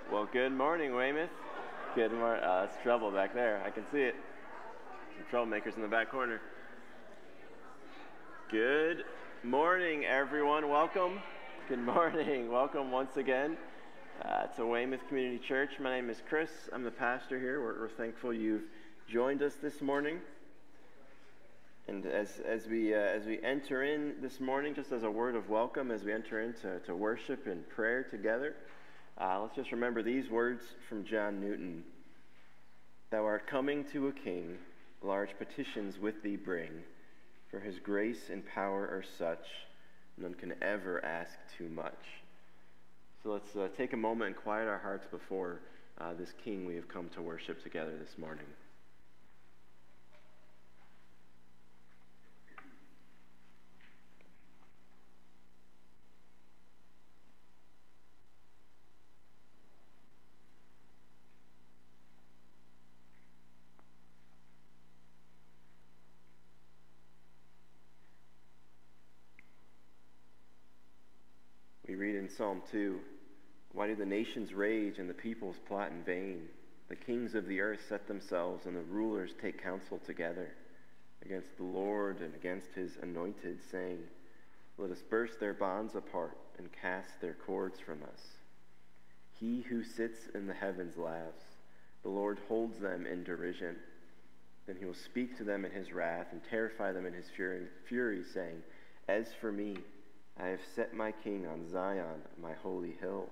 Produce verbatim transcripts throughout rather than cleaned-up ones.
Well, good morning, Weymouth. Good morning. Uh, that's trouble back there. I can see it. Some troublemakers in the back corner. Good morning, everyone. Welcome. Good morning. Welcome once again uh, to Weymouth Community Church. My name is Chris. I'm the pastor here. We're, we're thankful you've joined us this morning. And as as we uh, as we enter in this morning, just as a word of welcome, as we enter into to worship and prayer together, uh, let's just remember these words from John Newton. Thou art coming to a king, large petitions with thee bring, for his grace and power are such, none can ever ask too much. So let's uh, take a moment and quiet our hearts before uh, this king we have come to worship together this morning. We read in Psalm two, why do the nations rage and the peoples plot in vain? The kings of the earth set themselves and the rulers take counsel together against the Lord and against his anointed, saying, let us burst their bonds apart and cast their cords from us. He who sits in the heavens laughs. The Lord holds them in derision. Then he will speak to them in his wrath and terrify them in his fury, fury saying, as for me, I have set my king on Zion, my holy hill.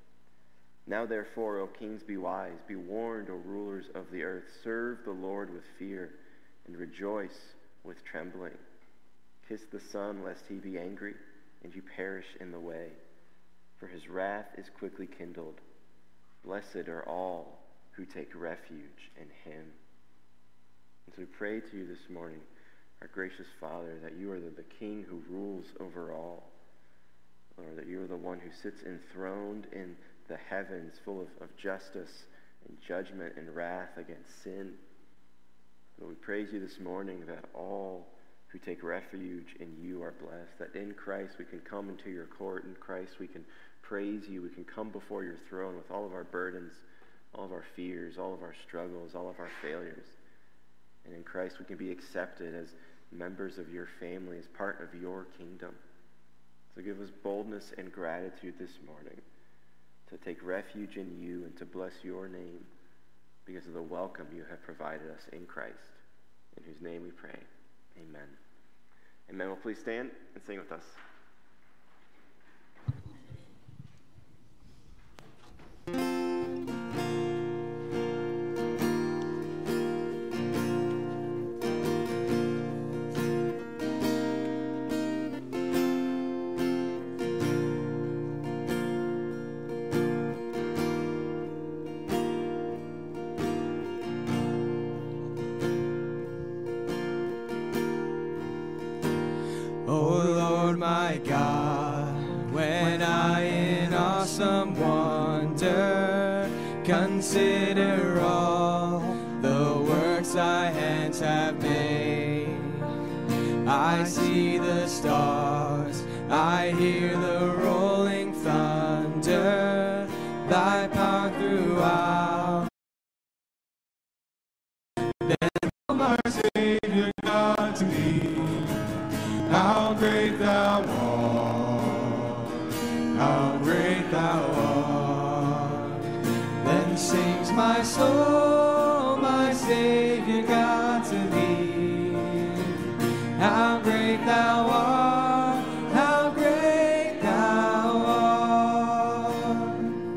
Now therefore, O kings, be wise, be warned, O rulers of the earth. Serve the Lord with fear, and rejoice with trembling. Kiss the Son, lest he be angry, and you perish in the way. For his wrath is quickly kindled. Blessed are all who take refuge in him. And so we pray to you this morning, our gracious Father, that you are the, the King who rules over all. Lord, that you are the one who sits enthroned in the heavens, full of, of justice and judgment and wrath against sin. Lord, we praise you this morning that all who take refuge in you are blessed, that in Christ we can come into your court, in Christ we can praise you, we can come before your throne with all of our burdens, all of our fears, all of our struggles, all of our failures. And in Christ we can be accepted as members of your family, as part of your kingdom. So give us boldness and gratitude this morning to take refuge in you and to bless your name because of the welcome you have provided us in Christ, in whose name we pray. Amen. Amen. Well, please stand and sing with us. Consider all the works thy hands have made. I see the stars, I hear the rolling thunder, thy power throughout. Then my Savior God to me, how great thou art, how great thou art. Then sings my soul, my Savior God to thee. How great thou art, how great thou art.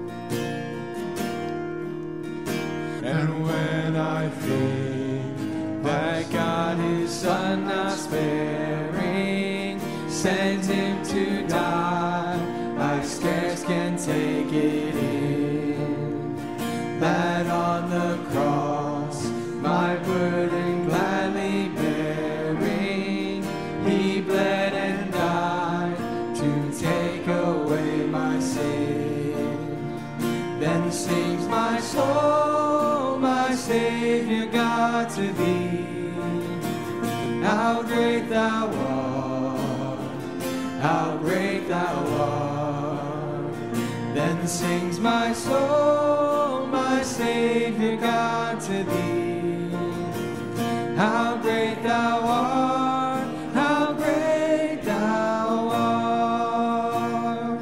And when I think that God his Son not sparing sent him to die, I scarce can take it in. That on the cross, my burden gladly bearing, he bled and died to take away my sin. Then sings my soul, my Savior God to thee. How great thou art, how great thou art. Then sings my soul, my Savior God, to thee. How great thou art, how great thou art.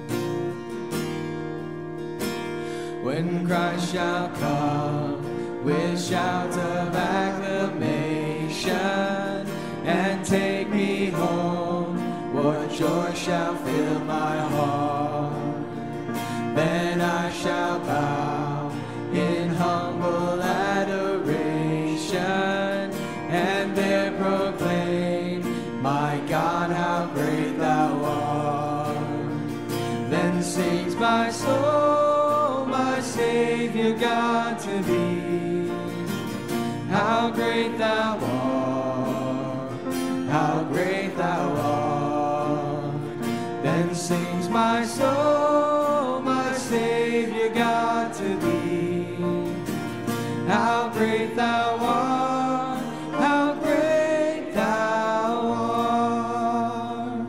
When Christ shall come with shouts of acclamation and take me home, what joy shall fill my heart. Then I shall bow in humble adoration and there proclaim, my God, how great thou art. Then sings my soul, my Savior God, to thee. How great thou art, how great thou art. Then sings my soul, my Savior God, to thee. How great thou art, how great thou art.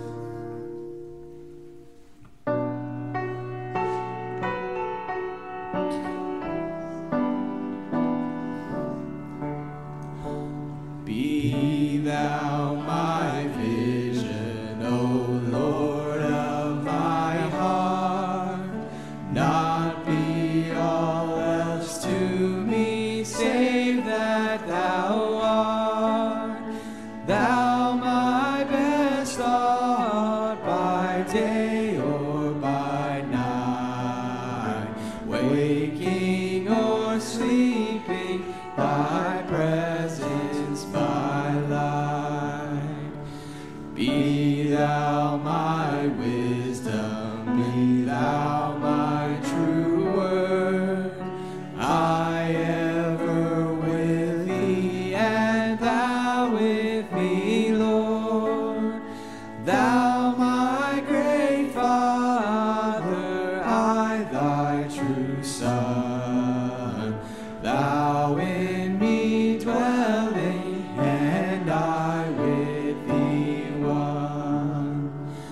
Be thou my vision, O Lord of my heart, not be all else to me, save that thou art. Thou my best art, by day or by night, waking or sleeping, thy presence my light. Be thou my wisdom, be thou my true word, I ever with thee, and thou with me, Lord. Thou my great Father, I thy true Son, thou in me dwelling, and I with thee one.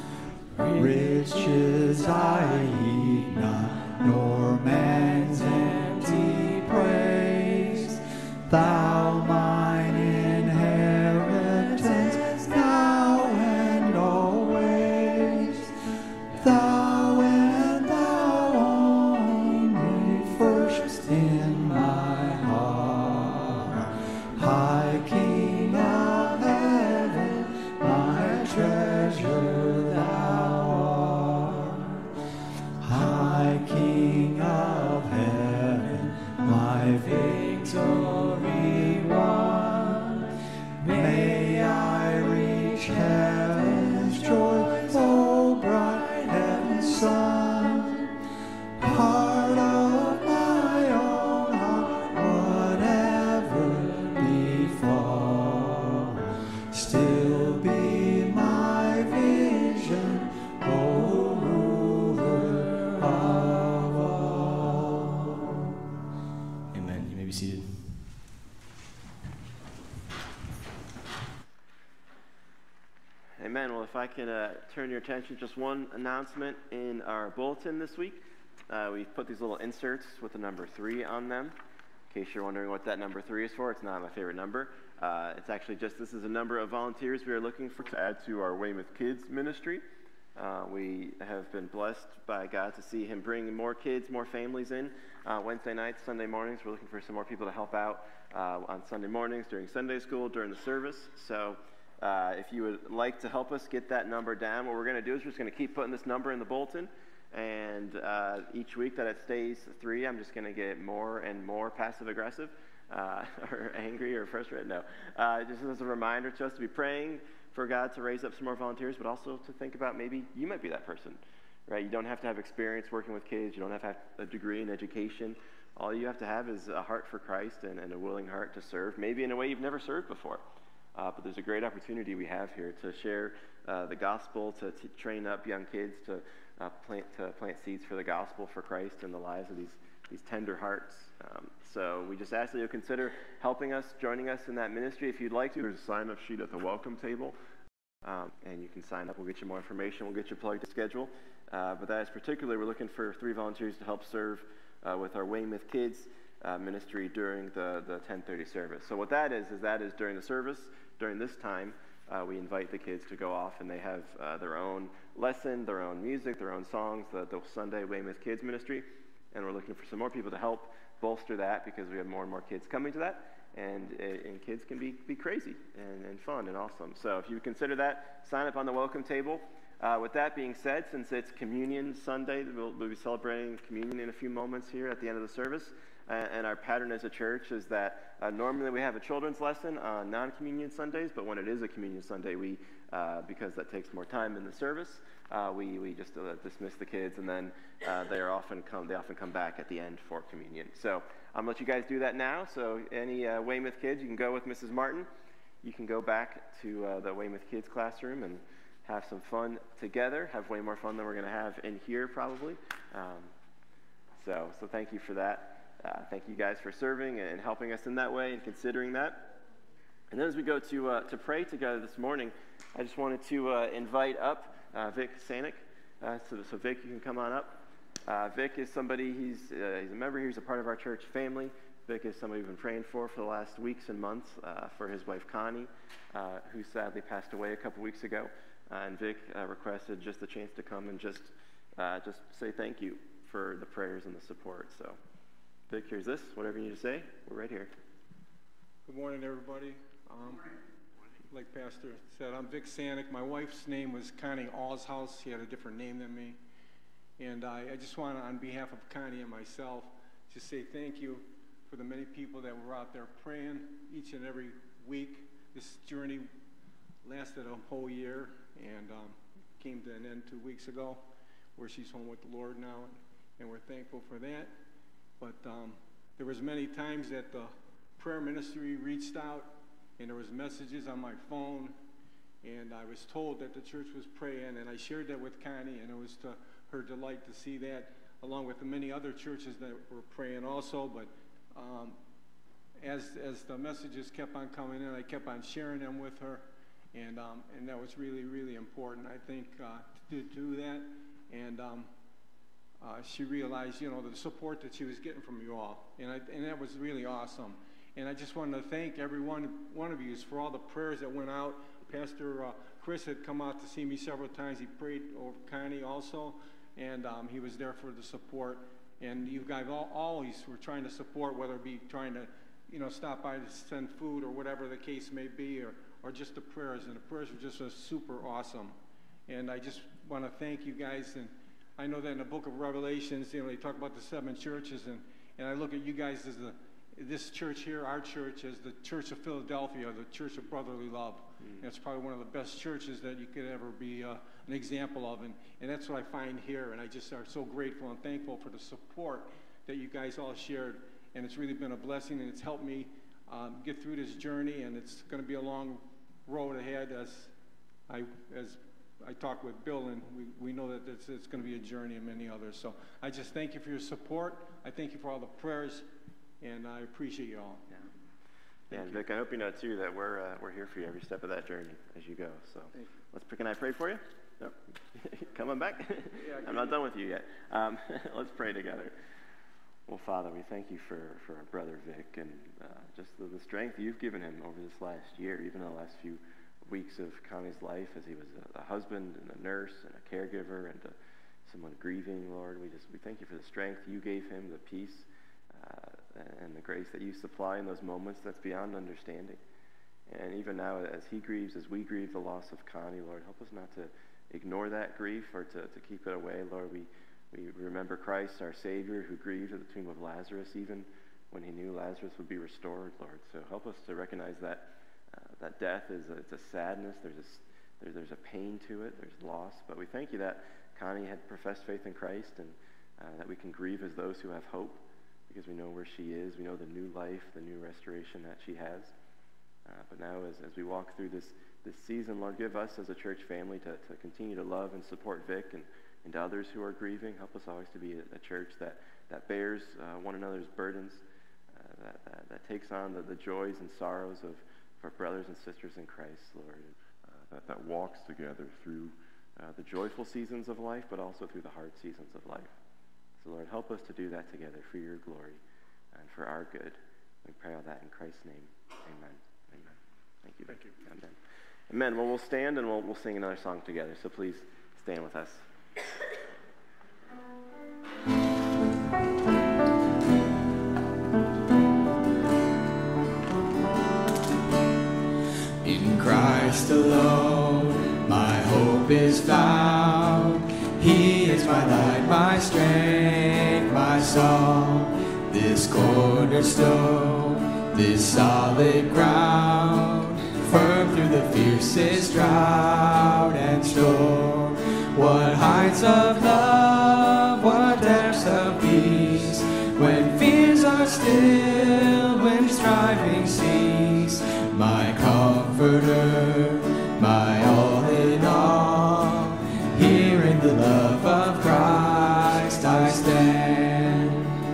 Riches I heed not, nor man's empty praise. Thou mine inheritance, now and always. Thou and thou only, first in my heart. High King of heaven, my treasure thou art. High King of heaven, my victory won. May I reach heaven's joy, so bright heaven's sun. Heart of my own heart, whatever befall, still be my vision, O ruler of all. Amen. You may be seated. Amen. Well, if I can uh, turn your attention, just one announcement in our bulletin this week. Uh, we've put these little inserts with the number three on them. In case you're wondering what that number three is for, it's not my favorite number. Uh, it's actually just, this is a number of volunteers we are looking for to add to our Weymouth Kids ministry. Uh, we have been blessed by God to see him bring more kids, more families in uh, Wednesday nights, Sunday mornings. We're looking for some more people to help out uh, on Sunday mornings, during Sunday school, during the service. So uh, if you would like to help us get that number down, what we're going to do is we're just going to keep putting this number in the bulletin. And uh, each week that it stays three, I'm just going to get more and more passive-aggressive uh, or angry or frustrated. No, uh, just as a reminder to us to be praying for God to raise up some more volunteers, but also to think about maybe you might be that person, right? You don't have to have experience working with kids. You don't have to have a degree in education. All you have to have is a heart for Christ and, and a willing heart to serve, maybe in a way you've never served before. Uh, but there's a great opportunity we have here to share uh, the gospel, to, to train up young kids, to uh, plant to plant seeds for the gospel for Christ in the lives of these these tender hearts. Um, so we just ask that you'll consider helping us, joining us in that ministry if you'd like to. There's a sign-up sheet at the welcome table, um, and you can sign up. We'll get you more information. We'll get you plugged to schedule, Uh, but that is particularly, we're looking for three volunteers to help serve uh, with our Weymouth Kids uh, ministry during the, the ten thirty service. So what that is, is that is during the service, during this time, uh, we invite the kids to go off and they have uh, their own lesson, their own music, their own songs, the, the Sunday Weymouth Kids ministry. And we're looking for some more people to help bolster that because we have more and more kids coming to that. And, and kids can be, be crazy and, and fun and awesome. So if you consider that, sign up on the welcome table. Uh, with that being said, since it's Communion Sunday, we'll, we'll be celebrating communion in a few moments here at the end of the service. Uh, and our pattern as a church is that uh, normally we have a children's lesson on non-communion Sundays, but when it is a communion Sunday, we, uh, because that takes more time in the service, uh, we, we just uh, dismiss the kids, and then uh, they are often come they often come back at the end for communion. So I'm going to let you guys do that now. So any uh, Weymouth kids, you can go with Missus Martin. You can go back to uh, the Weymouth Kids classroom and have some fun together, have way more fun than we're going to have in here probably. Um, so, so thank you for that. Uh, thank you guys for serving and helping us in that way and considering that. And then as we go to uh, to pray together this morning, I just wanted to uh, invite up uh, Vic Sanic. Uh, so, so Vic, you can come on up. Uh, Vic is somebody, he's, uh, he's a member, he's a part of our church family. Vic is somebody we've been praying for for the last weeks and months uh, for his wife Connie, uh, who sadly passed away a couple weeks ago. Uh, and Vic uh, requested just a chance to come and just uh, just say thank you for the prayers and the support. So, Vic, here's this. Whatever you need to say, we're right here. Good morning, everybody. Um, like Pastor said, I'm Vic Sanic. My wife's name was Connie Allshouse. She had a different name than me. And I, I just want to, on behalf of Connie and myself, just say thank you for the many people that were out there praying each and every week. This journey lasted a whole year and um, came to an end two weeks ago, where she's home with the Lord now, and we're thankful for that. But um, there was many times that the prayer ministry reached out, and there was messages on my phone, and I was told that the church was praying, and I shared that with Connie, and it was to her delight to see that, along with the many other churches that were praying also. But um, as as the messages kept on coming in, I kept on sharing them with her, and um, and that was really, really important, I think, uh, to do that. And um, uh, she realized, you know, the support that she was getting from you all, and I, and that was really awesome. And I just wanted to thank every one, one of you for all the prayers that went out. Pastor uh, Chris had come out to see me several times. He prayed over Connie also, and um, he was there for the support. And you guys all, always were trying to support, whether it be trying to, you know, stop by to send food or whatever the case may be, or, or just the prayers. And the prayers were just uh, super awesome. And I just want to thank you guys. And I know that in the book of Revelations, you know, they talk about the seven churches, and, and I look at you guys as the this church here, our church, as the Church of Philadelphia, the Church of Brotherly Love. Mm. And it's probably one of the best churches that you could ever be uh, an example of. And, and that's what I find here. And I just are so grateful and thankful for the support that you guys all shared. And it's really been a blessing, and it's helped me um, get through this journey. And it's going to be a long road ahead as I as I talk with Bill, and we, we know that it's, it's going to be a journey and many others. So I just thank you for your support. I thank you for all the prayers. And I appreciate you all. Yeah. Yeah, and Vic, I hope you know too that we're uh, we're here for you every step of that journey as you go. So let's. Can I pray for you? No. Come on back. Yeah, I'm not done with you yet. Um, let's pray together. Well, Father, we thank you for, for our brother Vic and uh, just the, the strength you've given him over this last year, even in the last few weeks of Connie's life, as he was a, a husband and a nurse and a caregiver and a, someone grieving. Lord, we just we thank you for the strength you gave him, the peace. Uh, and the grace that you supply in those moments that's beyond understanding. And even now, as he grieves, as we grieve the loss of Connie, Lord, help us not to ignore that grief or to, to keep it away. Lord, we, we remember Christ, our Savior, who grieved at the tomb of Lazarus, even when he knew Lazarus would be restored, Lord. So help us to recognize that uh, that death is a, it's a sadness. There's a, there, there's a pain to it. There's loss. But we thank you that Connie had professed faith in Christ, and uh, that we can grieve as those who have hope, because we know where she is. We know the new life, the new restoration that she has. Uh, but now as, as we walk through this, this season, Lord, give us as a church family to, to continue to love and support Vic and, and others who are grieving. Help us always to be a, a church that, that bears uh, one another's burdens, uh, that, that, that takes on the, the joys and sorrows of, of our brothers and sisters in Christ, Lord. Uh, that, that walks together through uh, the joyful seasons of life, but also through the hard seasons of life. So Lord, help us to do that together for your glory and for our good. We pray all that in Christ's name. Amen. Amen. Thank you. Thank you. Amen. Amen. Well, we'll stand and we'll, we'll sing another song together. So please stand with us. In Christ alone, my hope is found. He is my light, my strength, my song. This cornerstone, this solid ground, firm through the fiercest drought and storm. What heights of love, what depths of peace, when fears are still, when striving cease. My comforter, my all in all, here in the love of Christ I stand.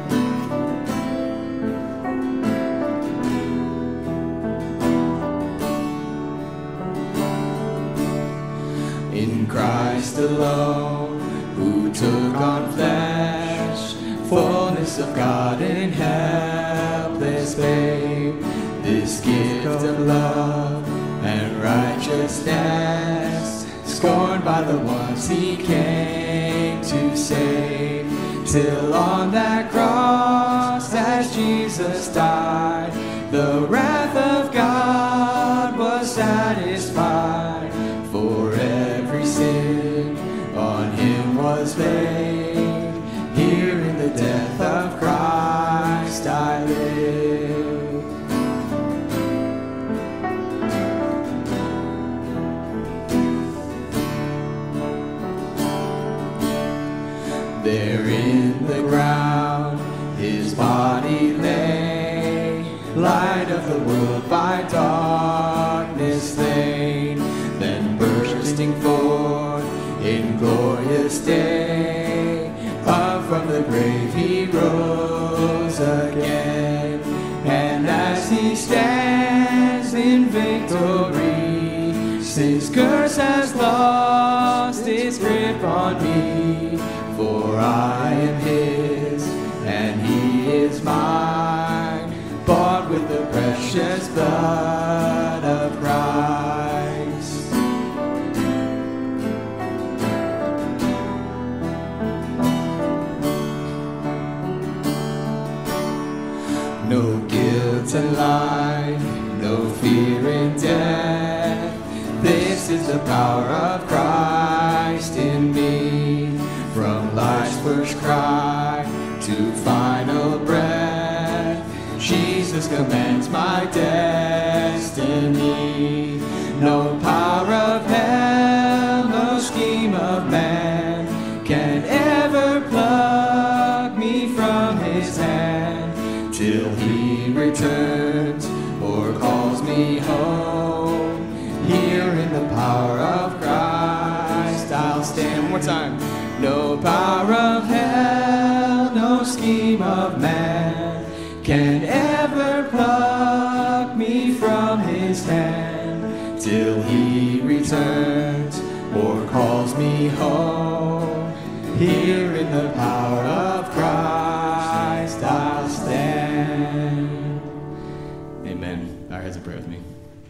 In Christ alone, who took on flesh, fullness of God in helpless babe, this gift of love and righteousness, scorned by the ones he came to save, till on that cross as Jesus died, the wrath of God was satisfied. For every sin on him was laid, here in the death of Christ I live. There in the ground his body lay, light of the world by darkness slain, then bursting forth in glorious day, up from the grave he rose again. And as he stands in victory, sin's curse has lost its grip on me. For I am his, and he is mine, bought with the precious blood of Christ. No guilt and life, no fear in death, this is the power of Christ in me. From life's first cry to final breath, Jesus commands my destiny. No power of hell, no scheme of man can ever pluck me from his hand, till he returns or calls me home. Here in the power of Christ I'll stand. One more time. No power of hell, no scheme of man can ever pluck me from his hand, till he returns or calls me home. Here in the power of Christ I'll stand. Amen. Our heads and pray with me.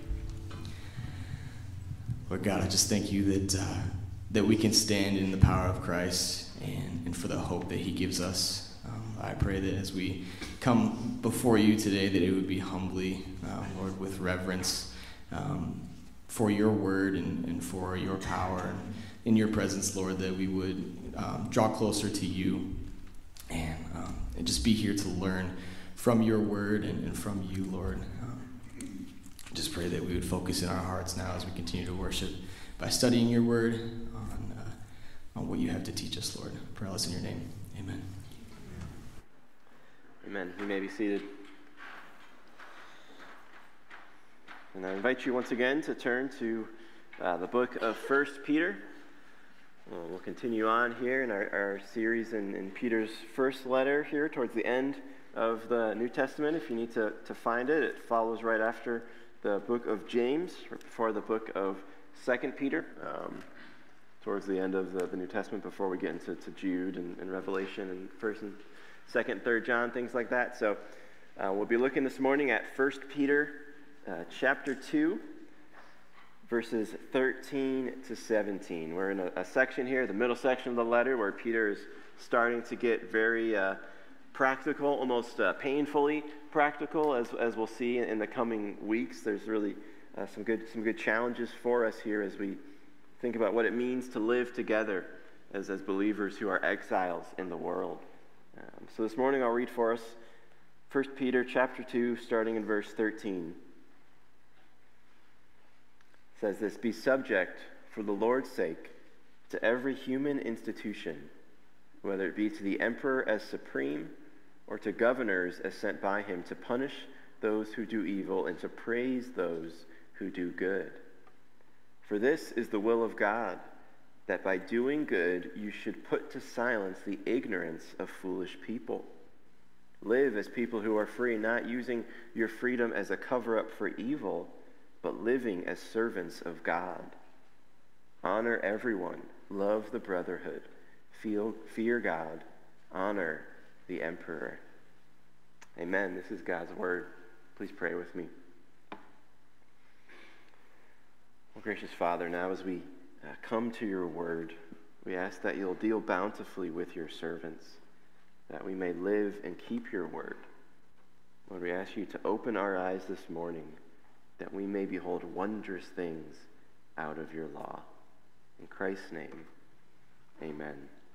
Lord God, I just thank you that uh, that we can stand in the power of Christ and, and for the hope that he gives us. Um, I pray that as we come before you today, that it would be humbly, uh, Lord, with reverence um, for your word and, and for your power. And in your presence, Lord, that we would um, draw closer to you and, um, and just be here to learn from your word and, and from you, Lord. Um, just pray that we would focus in our hearts now as we continue to worship by studying your word on, uh, on what you have to teach us, Lord. Pray all this in your name. Amen. Amen. You may be seated. And I invite you once again to turn to uh, the book of First Peter. Uh, we'll continue on here in our, our series in, in Peter's first letter here towards the end of the New Testament. If you need to, to find it, it follows right after the book of James, right before the book of Second Peter. Um, towards the end of the, the New Testament before we get into to Jude and, and Revelation and First and Second, Third John, things like that. So uh, we'll be looking this morning at First Peter uh, chapter two, verses thirteen to seventeen. We're in a, a section here, the middle section of the letter, where Peter is starting to get very uh, practical, almost uh, painfully practical, as as we'll see in, in the coming weeks. There's really uh, some good some good challenges for us here as we think about what it means to live together as as believers who are exiles in the world. Um, so this morning I'll read for us First Peter chapter two, starting in verse thirteen. It says this: "Be subject, for the Lord's sake, to every human institution, whether it be to the emperor as supreme, or to governors as sent by him to punish those who do evil and to praise those who do good. For this is the will of God, that by doing good you should put to silence the ignorance of foolish people. Live as people who are free, not using your freedom as a cover-up for evil, but living as servants of God. Honor everyone, love the brotherhood, feel, fear God, honor the emperor." Amen. This is God's word. Please pray with me. Oh, gracious Father, now as we uh, come to your word, we ask that you'll deal bountifully with your servants, that we may live and keep your word. Lord, we ask you to open our eyes this morning, that we may behold wondrous things out of your law. In Christ's name, amen.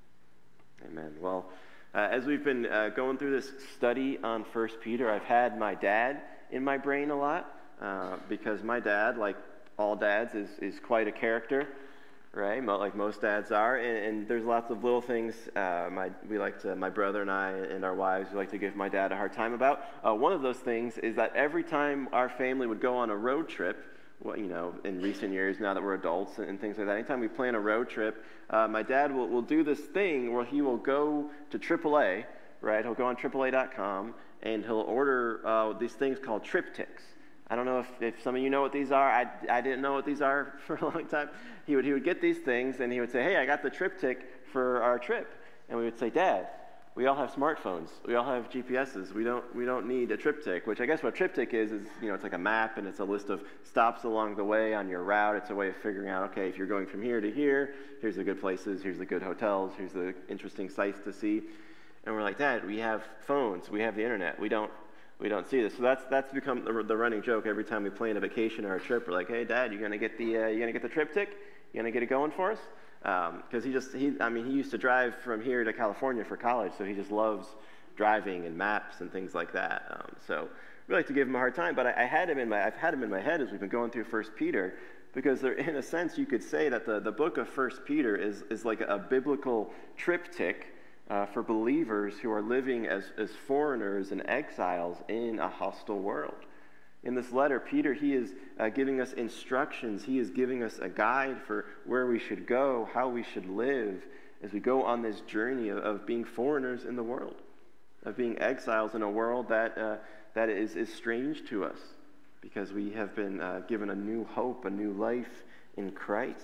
Amen. Well, uh, as we've been uh, going through this study on First Peter, I've had my dad in my brain a lot, uh, because my dad, like all dads, is, is quite a character, right? Mo- like most dads are, and, and there's lots of little things uh, my we like to, my brother and I and our wives, we like to give my dad a hard time about. Uh, one of those things is that every time our family would go on a road trip, well, you know, in recent years, now that we're adults and, and things like that, anytime we plan a road trip, uh, my dad will, will do this thing where he will go to triple A, right? He'll go on triple A dot com and he'll order uh, these things called TripTiks. I don't know if, if some of you know what these are. I, I didn't know what these are for a long time. He would, he would get these things and he would say, "Hey, I got the TripTik for our trip." And we would say, "Dad, we all have smartphones. We all have G P S's. We don't we don't need a TripTik," which I guess what TripTik is, is, you know, it's like a map and it's a list of stops along the way on your route. It's a way of figuring out, okay, if you're going from here to here, here's the good places, here's the good hotels, here's the interesting sites to see. And we're like, "Dad, we have phones, we have the internet. We don't we don't see this." So that's that's become the, the running joke every time we plan a vacation or a trip. We're like, "Hey, Dad, you gonna get the uh, you gonna get the TripTik? You gonna get it going for us?" Because um, he just, he, I mean, he used to drive from here to California for college, so he just loves driving and maps and things like that. Um, so we like to give him a hard time, but I, I had him in my, I've had him in my head as we've been going through First Peter, because there, in a sense, you could say that the, the book of First Peter is is like a biblical triptych uh, for believers who are living as as foreigners and exiles in a hostile world. In this letter, Peter, he is uh, giving us instructions. He is giving us a guide for where we should go, how we should live as we go on this journey of, of being foreigners in the world, of being exiles in a world that uh, that is, is strange to us because we have been uh, given a new hope, a new life in Christ.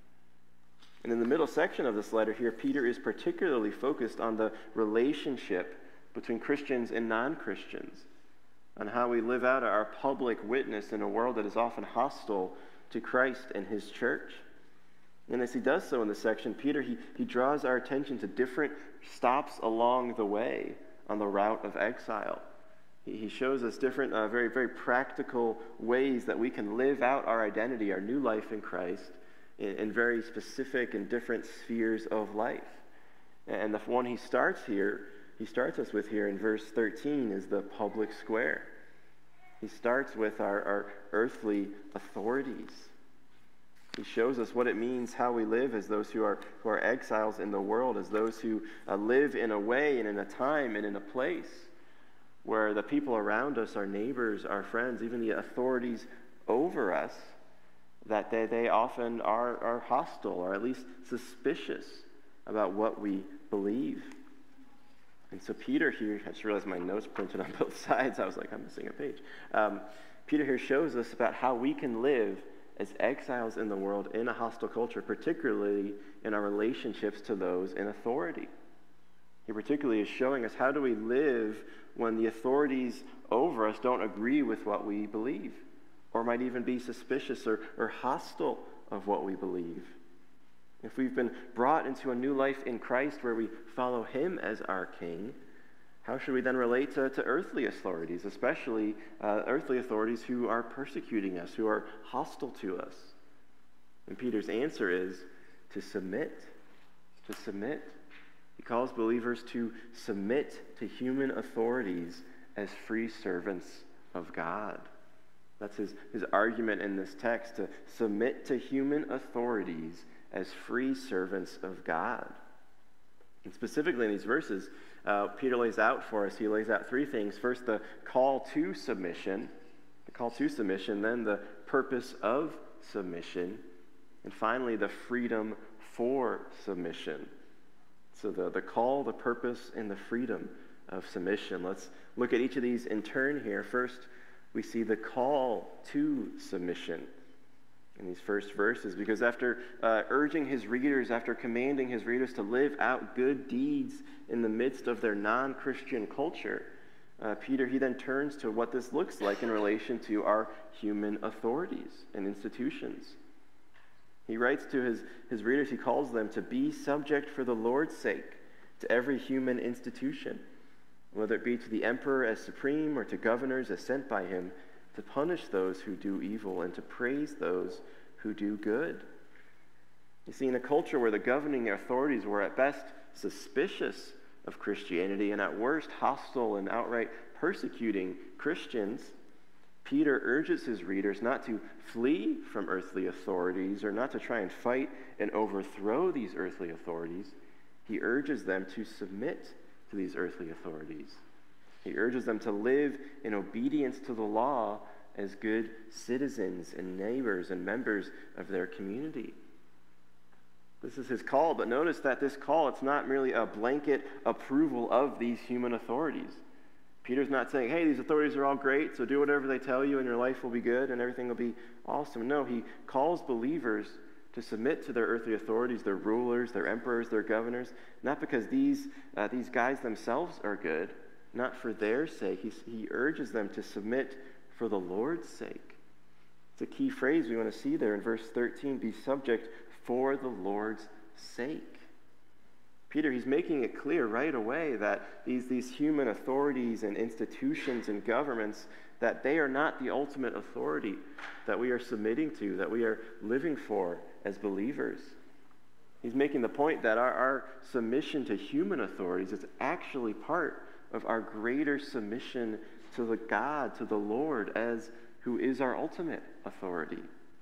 And in the middle section of this letter here, Peter is particularly focused on the relationship between Christians and non-Christians, on how we live out our public witness in a world that is often hostile to Christ and his church. And as he does so in this section, Peter, he, he draws our attention to different stops along the way on the route of exile. He, he shows us different, uh, very, very practical ways that we can live out our identity, our new life in Christ, in, in very specific and different spheres of life. And the one he starts here He starts us with here in verse thirteen is the public square. He starts with our, our earthly authorities. He shows us what it means, how we live as those who are who are exiles in the world, as those who uh, live in a way and in a time and in a place where the people around us, our neighbors, our friends, even the authorities over us, that they, they often are, are hostile or at least suspicious about what we believe. And so Peter here, I just realized my notes printed on both sides. I was like, I'm missing a page. Um, Peter here shows us about how we can live as exiles in the world in a hostile culture, particularly in our relationships to those in authority. He particularly is showing us how do we live when the authorities over us don't agree with what we believe, or might even be suspicious or, or hostile of what we believe. If we've been brought into a new life in Christ where we follow him as our king, how should we then relate to, to earthly authorities, especially uh, earthly authorities who are persecuting us, who are hostile to us? And Peter's answer is to submit, to submit. He calls believers to submit to human authorities as free servants of God. That's his, his argument in this text, to submit to human authorities as free servants of God. And specifically in these verses, uh, Peter lays out for us, he lays out three things. First, the call to submission, the call to submission, then the purpose of submission, and finally the freedom for submission. So the, the call, the purpose, and the freedom of submission. Let's look at each of these in turn here. First, we see the call to submission in these first verses, because after uh, urging his readers, after commanding his readers to live out good deeds in the midst of their non-Christian culture, uh, Peter, he then turns to what this looks like in relation to our human authorities and institutions. He writes to his, his readers, he calls them to be subject for the Lord's sake to every human institution, whether it be to the emperor as supreme or to governors as sent by him, to punish those who do evil and to praise those who do good. You see, in a culture where the governing authorities were at best suspicious of Christianity and at worst hostile and outright persecuting Christians, Peter urges his readers not to flee from earthly authorities or not to try and fight and overthrow these earthly authorities. He urges them to submit to these earthly authorities. He urges them to live in obedience to the law as good citizens and neighbors and members of their community. This is his call, but notice that this call, it's not merely a blanket approval of these human authorities. Peter's not saying, hey, these authorities are all great, so do whatever they tell you and your life will be good and everything will be awesome. No, he calls believers to submit to their earthly authorities, their rulers, their emperors, their governors, not because these, uh, these guys themselves are good, not for their sake. He, he urges them to submit for the Lord's sake. It's a key phrase we want to see there in verse thirteen, be subject for the Lord's sake. Peter, he's making it clear right away that these, these human authorities and institutions and governments, that they are not the ultimate authority that we are submitting to, that we are living for as believers. He's making the point that our, our submission to human authorities is actually part of our greater submission to the God, to the Lord, as who is our ultimate authority.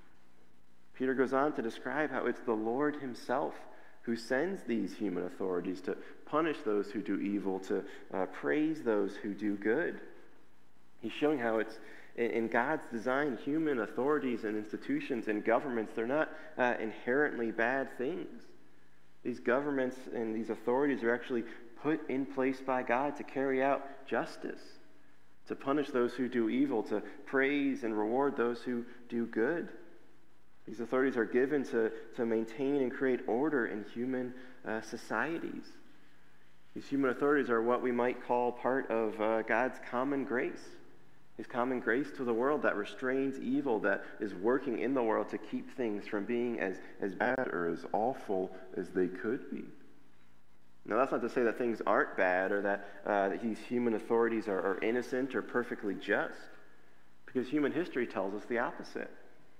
Peter goes on to describe how it's the Lord himself who sends these human authorities to punish those who do evil, to uh, praise those who do good. He's showing how it's in, in God's design, human authorities and institutions and governments, they're not uh, inherently bad things. These governments and these authorities are actually put in place by God to carry out justice, to punish those who do evil, to praise and reward those who do good. These authorities are given to, to maintain and create order in human uh, societies. These human authorities are what we might call part of uh, God's common grace. His common grace to the world that restrains evil, that is working in the world to keep things from being as, as bad or as awful as they could be. Now, that's not to say that things aren't bad or that, uh, that these human authorities are, are innocent or perfectly just, because human history tells us the opposite.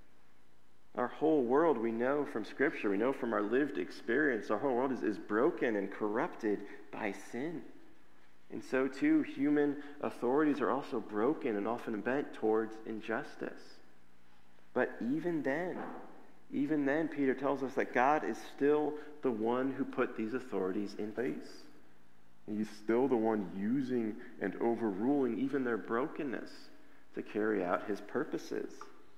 Our whole world, we know from Scripture, we know from our lived experience, our whole world is, is broken and corrupted by sin. And so too, human authorities are also broken and often bent towards injustice. But even then, even then, Peter tells us that God is still the one who put these authorities in place. He's still the one using and overruling even their brokenness to carry out his purposes.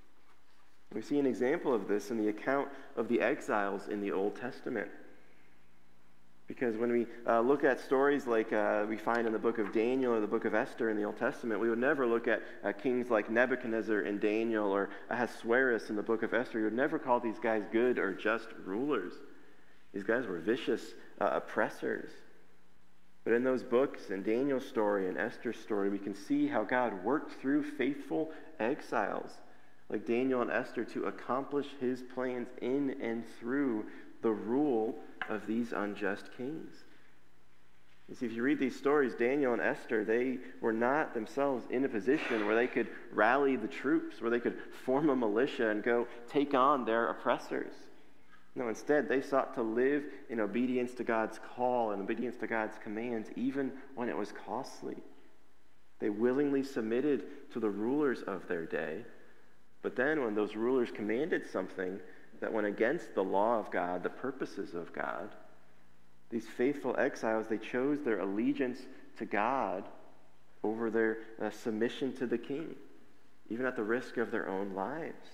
We see an example of this in the account of the exiles in the Old Testament. Because when we uh, look at stories like uh, we find in the book of Daniel or the book of Esther in the Old Testament, we would never look at uh, kings like Nebuchadnezzar in Daniel or Ahasuerus in the book of Esther. We would never call these guys good or just rulers. These guys were vicious uh, oppressors. But in those books, in Daniel's story and Esther's story, we can see how God worked through faithful exiles like Daniel and Esther to accomplish his plans in and through the rule of these unjust kings. You see, if you read these stories, Daniel and Esther, they were not themselves in a position where they could rally the troops, where they could form a militia and go take on their oppressors. No, instead, they sought to live in obedience to God's call and obedience to God's commands, even when it was costly. They willingly submitted to the rulers of their day. But then when those rulers commanded something that went against the law of God, the purposes of God, these faithful exiles, they chose their allegiance to God over their uh, submission to the king, even at the risk of their own lives.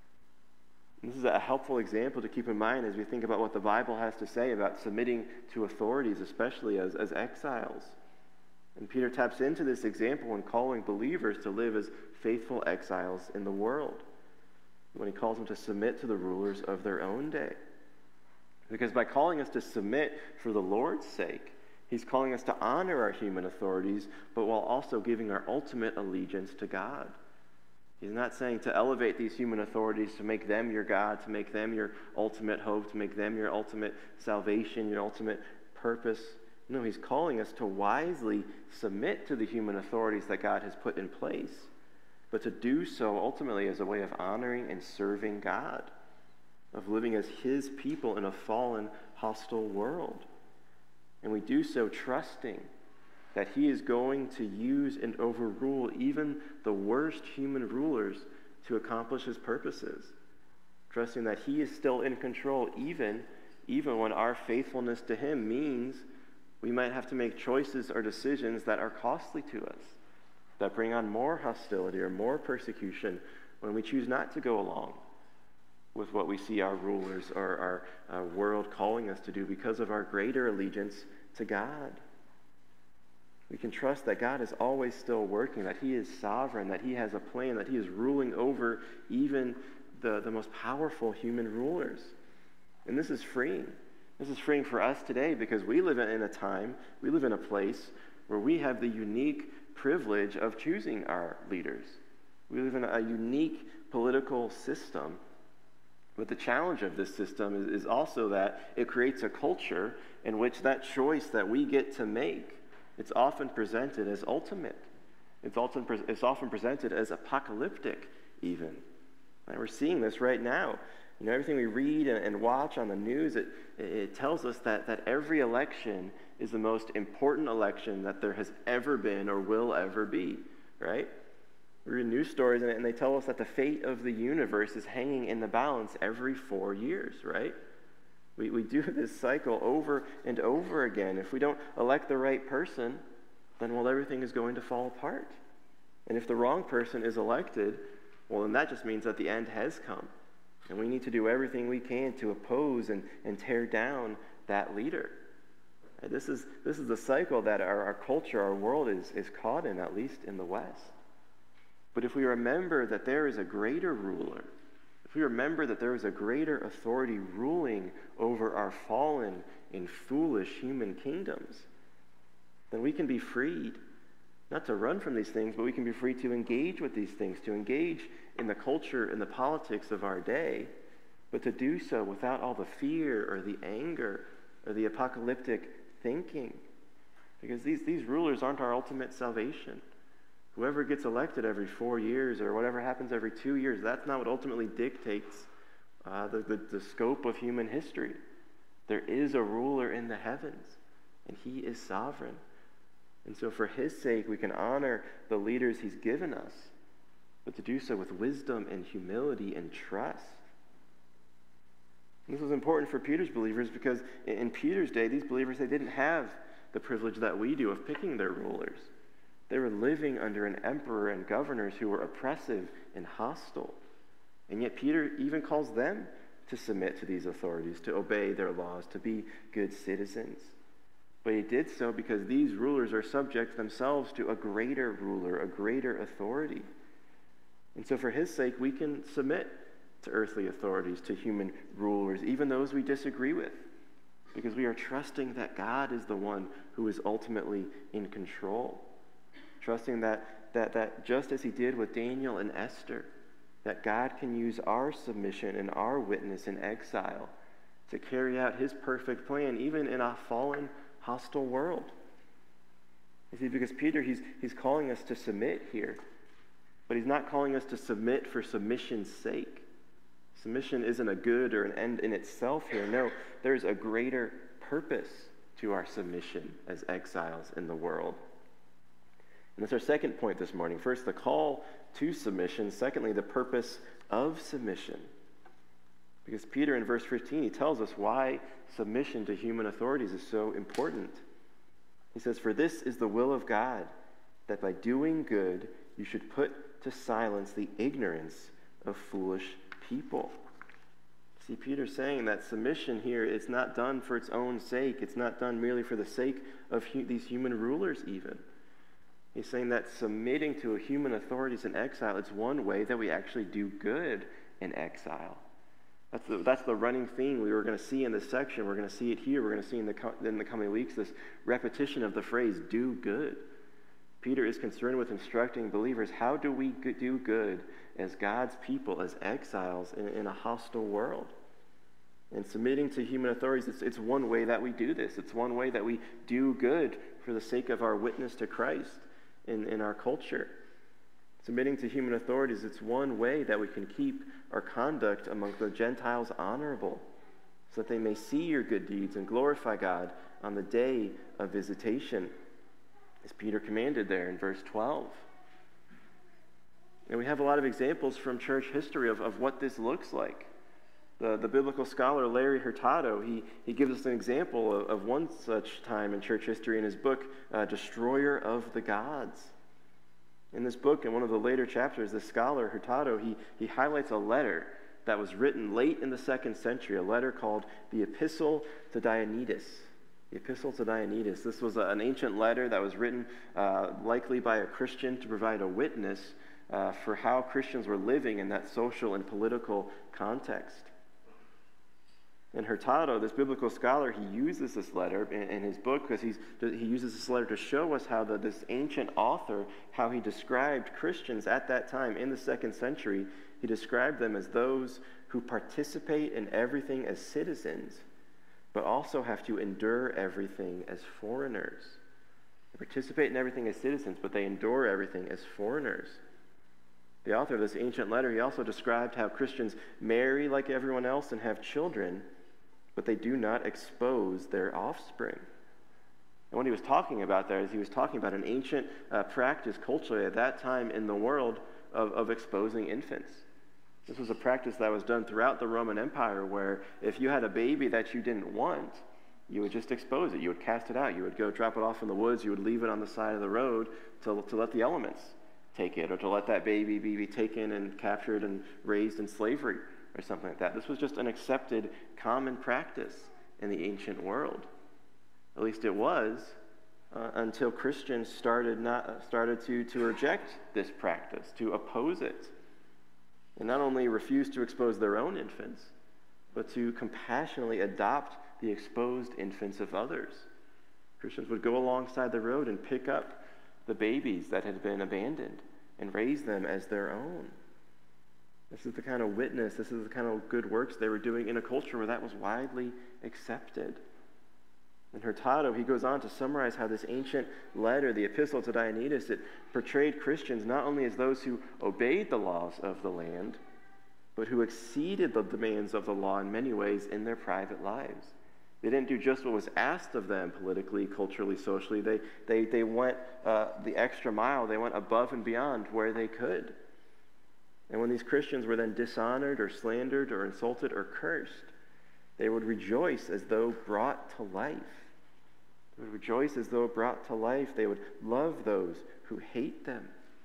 And this is a helpful example to keep in mind as we think about what the Bible has to say about submitting to authorities, especially as, as exiles. And Peter taps into this example when calling believers to live as faithful exiles in the world, when he calls them to submit to the rulers of their own day. Because by calling us to submit for the Lord's sake, he's calling us to honor our human authorities, but while also giving our ultimate allegiance to God. He's not saying to elevate these human authorities, to make them your God, to make them your ultimate hope, to make them your ultimate salvation, your ultimate purpose. No, he's calling us to wisely submit to the human authorities that God has put in place, but to do so ultimately as a way of honoring and serving God, of living as his people in a fallen, hostile world. And we do so trusting that he is going to use and overrule even the worst human rulers to accomplish his purposes, trusting that he is still in control even, even when our faithfulness to him means we might have to make choices or decisions that are costly to us, that bring on more hostility or more persecution when we choose not to go along with what we see our rulers or our uh, world calling us to do because of our greater allegiance to God. We can trust that God is always still working, that he is sovereign, that he has a plan, that he is ruling over even the, the most powerful human rulers. And this is freeing. This is freeing for us today because we live in a time, we live in a place where we have the unique privilege of choosing our leaders. We live in a unique political system. But the challenge of this system is, is also that it creates a culture in which that choice that we get to make, it's often presented as ultimate. It's often, it's often presented as apocalyptic even. And we're seeing this right now. You know, everything we read and, and watch on the news, it, it tells us that, that every election is the most important election that there has ever been or will ever be, right? We read news stories and, and they tell us that the fate of the universe is hanging in the balance every four years, right? We, we do this cycle over and over again. If we don't elect the right person, then, well, everything is going to fall apart. And if the wrong person is elected, well, then that just means that the end has come. And we need to do everything we can to oppose and, and tear down that leader. And this is, this is the cycle that our, our culture, our world is, is caught in, at least in the West. But if we remember that there is a greater ruler, if we remember that there is a greater authority ruling over our fallen and foolish human kingdoms, then we can be freed, not to run from these things, but we can be free to engage with these things, to engage in the culture and the politics of our day, but to do so without all the fear or the anger or the apocalyptic thinking. Because these, these rulers aren't our ultimate salvation. Whoever gets elected every four years or whatever happens every two years, that's not what ultimately dictates uh, the, the, the scope of human history. There is a ruler in the heavens, and he is sovereign. And so for his sake, we can honor the leaders he's given us, but to do so with wisdom and humility and trust. And this was important for Peter's believers because in Peter's day, these believers, they didn't have the privilege that we do of picking their rulers. They were living under an emperor and governors who were oppressive and hostile. And yet Peter even calls them to submit to these authorities, to obey their laws, to be good citizens. But he did so because these rulers are subject themselves to a greater ruler, a greater authority. And so for his sake, we can submit to earthly authorities, to human rulers, even those we disagree with, because we are trusting that God is the one who is ultimately in control. Trusting that, that, that just as he did with Daniel and Esther, that God can use our submission and our witness in exile to carry out his perfect plan, even in a fallen, hostile world. You see, because Peter, he's, he's calling us to submit here, but he's not calling us to submit for submission's sake. Submission isn't a good or an end in itself here. No, there's a greater purpose to our submission as exiles in the world. And that's our second point this morning. First, the call to submission. Secondly, the purpose of submission. Because Peter in verse fifteen, he tells us why submission to human authorities is so important. He says, "For this is the will of God, that by doing good you should put to silence the ignorance of foolish people." See, Peter's saying that submission here is not done for its own sake. It's not done merely for the sake of hu- these human rulers even. He's saying that submitting to a human authorities in exile, it's one way that we actually do good in exile. That's the, that's the running theme we were going to see in this section. We're going to see it here. We're going to see in the, co- in the coming weeks this repetition of the phrase, do good. Peter is concerned with instructing believers, how do we do good as God's people, as exiles in, in a hostile world? And submitting to human authorities, it's, it's one way that we do this. It's one way that we do good for the sake of our witness to Christ in, in our culture. Submitting to human authorities, it's one way that we can keep our conduct among the Gentiles honorable, so that they may see your good deeds and glorify God on the day of visitation, as Peter commanded there in verse twelve. And we have a lot of examples from church history of, of what this looks like. The, the biblical scholar Larry Hurtado, he, he gives us an example of, of one such time in church history in his book, uh, Destroyer of the Gods. In this book, in one of the later chapters, the scholar Hurtado, he, he highlights a letter that was written late in the second century, a letter called the Epistle to Dionysius. The Epistle to Dionysius. This was a, an ancient letter that was written uh, likely by a Christian to provide a witness uh, for how Christians were living in that social and political context. And Hurtado, this biblical scholar, he uses this letter in, in his book because he's, he uses this letter to show us how the, this ancient author, how he described Christians at that time in the second century. He described them as those who participate in everything as citizens, but also have to endure everything as foreigners. They participate in everything as citizens, but they endure everything as foreigners. The author of this ancient letter, he also described how Christians marry like everyone else and have children, but they do not expose their offspring. And what he was talking about there is he was talking about an ancient uh, practice culturally at that time in the world of, of exposing infants. This was a practice that was done throughout the Roman Empire, where if you had a baby that you didn't want, you would just expose it. You would cast it out. You would go drop it off in the woods. You would leave it on the side of the road to, to let the elements take it, or to let that baby be, be taken and captured and raised in slavery or something like that. This was just an accepted common practice in the ancient world. At least it was uh, until Christians started not started to, to reject this practice, to oppose it, and not only refuse to expose their own infants, but to compassionately adopt the exposed infants of others. Christians would go alongside the road and pick up the babies that had been abandoned and raise them as their own. This is the kind of witness, this is the kind of good works they were doing in a culture where that was widely accepted. And Hurtado, he goes on to summarize how this ancient letter, the Epistle to Dionysius, it portrayed Christians not only as those who obeyed the laws of the land, but who exceeded the demands of the law in many ways in their private lives. They didn't do just what was asked of them politically, culturally, socially. They, they, they went uh, the extra mile. They went above and beyond where they could. And when these Christians were then dishonored or slandered or insulted or cursed, they would rejoice as though brought to life. They would rejoice as though brought to life. They would love those who hate them.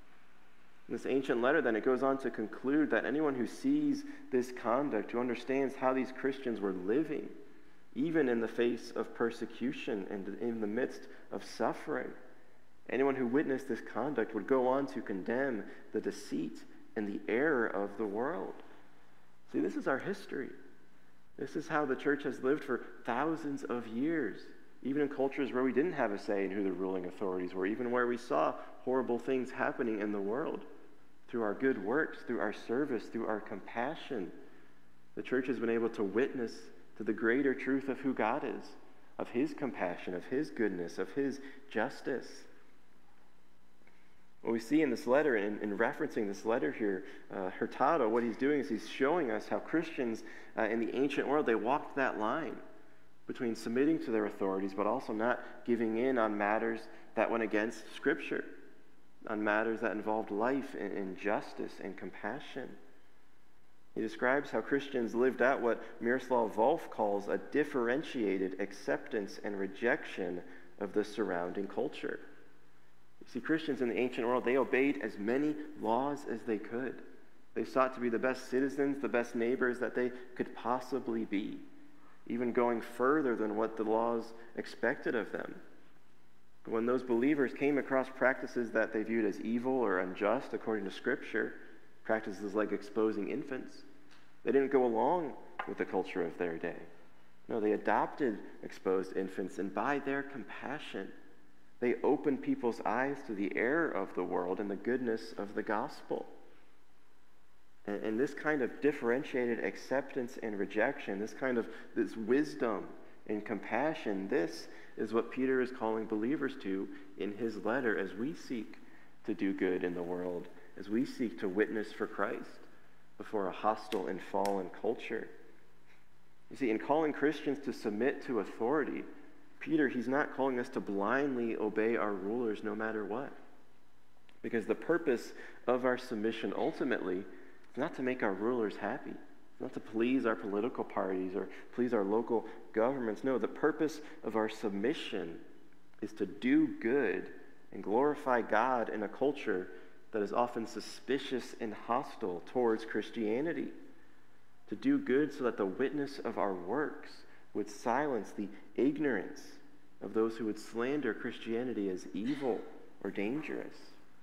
In this ancient letter, then, it goes on to conclude that anyone who sees this conduct, who understands how these Christians were living, even in the face of persecution and in the midst of suffering. Anyone who witnessed this conduct would go on to condemn the deceit and the error of the world. See, this is our history. This is how the church has lived for thousands of years, even in cultures where we didn't have a say in who the ruling authorities were, even where we saw horrible things happening in the world. Through our good works, through our service, through our compassion, the church has been able to witness to the greater truth of who God is, of his compassion, of his goodness, of his justice. What we see in this letter, in, in referencing this letter here, uh, Hurtado, what he's doing is he's showing us how Christians uh, in the ancient world, they walked that line between submitting to their authorities, but also not giving in on matters that went against Scripture, on matters that involved life and, and justice and compassion. He describes how Christians lived out what Miroslav Volf calls a differentiated acceptance and rejection of the surrounding culture. You see, Christians in the ancient world, they obeyed as many laws as they could. They sought to be the best citizens, the best neighbors that they could possibly be, even going further than what the laws expected of them. But when those believers came across practices that they viewed as evil or unjust according to Scripture, practices like exposing infants, they didn't go along with the culture of their day. No, they adopted exposed infants, and by their compassion, they opened people's eyes to the error of the world and the goodness of the gospel. And, and this kind of differentiated acceptance and rejection, this kind of this wisdom and compassion, this is what Peter is calling believers to in his letter as we seek to do good in the world, as we seek to witness for Christ before a hostile and fallen culture. You see, in calling Christians to submit to authority, Peter, he's not calling us to blindly obey our rulers no matter what. Because the purpose of our submission ultimately is not to make our rulers happy. It's not to please our political parties or please our local governments. No, the purpose of our submission is to do good and glorify God in a culture that is often suspicious and hostile towards Christianity. To do good so that the witness of our works would silence the ignorance of those who would slander Christianity as evil or dangerous.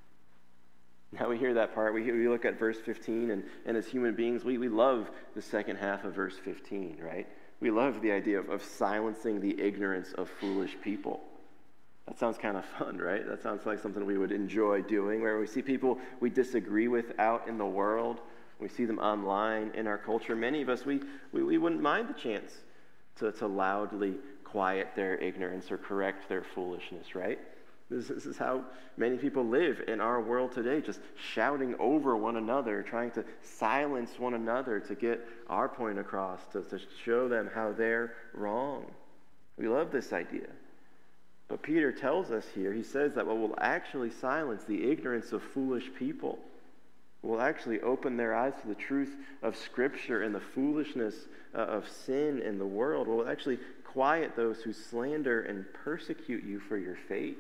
Now we hear that part, we, we look at verse fifteen, and, and as human beings, we, we love the second half of verse fifteen, right? We love the idea of, of silencing the ignorance of foolish people. That sounds kind of fun, right? That sounds like something we would enjoy doing, where we see people we disagree with out in the world. We see them online in our culture. Many of us, we, we, we wouldn't mind the chance to, to loudly quiet their ignorance or correct their foolishness, right? This, this is how many people live in our world today, just shouting over one another, trying to silence one another to get our point across, to, to show them how they're wrong. We love this idea. But Peter tells us here, he says that what will actually silence the ignorance of foolish people will actually open their eyes to the truth of Scripture and the foolishness uh, of sin in the world, will actually quiet those who slander and persecute you for your faith.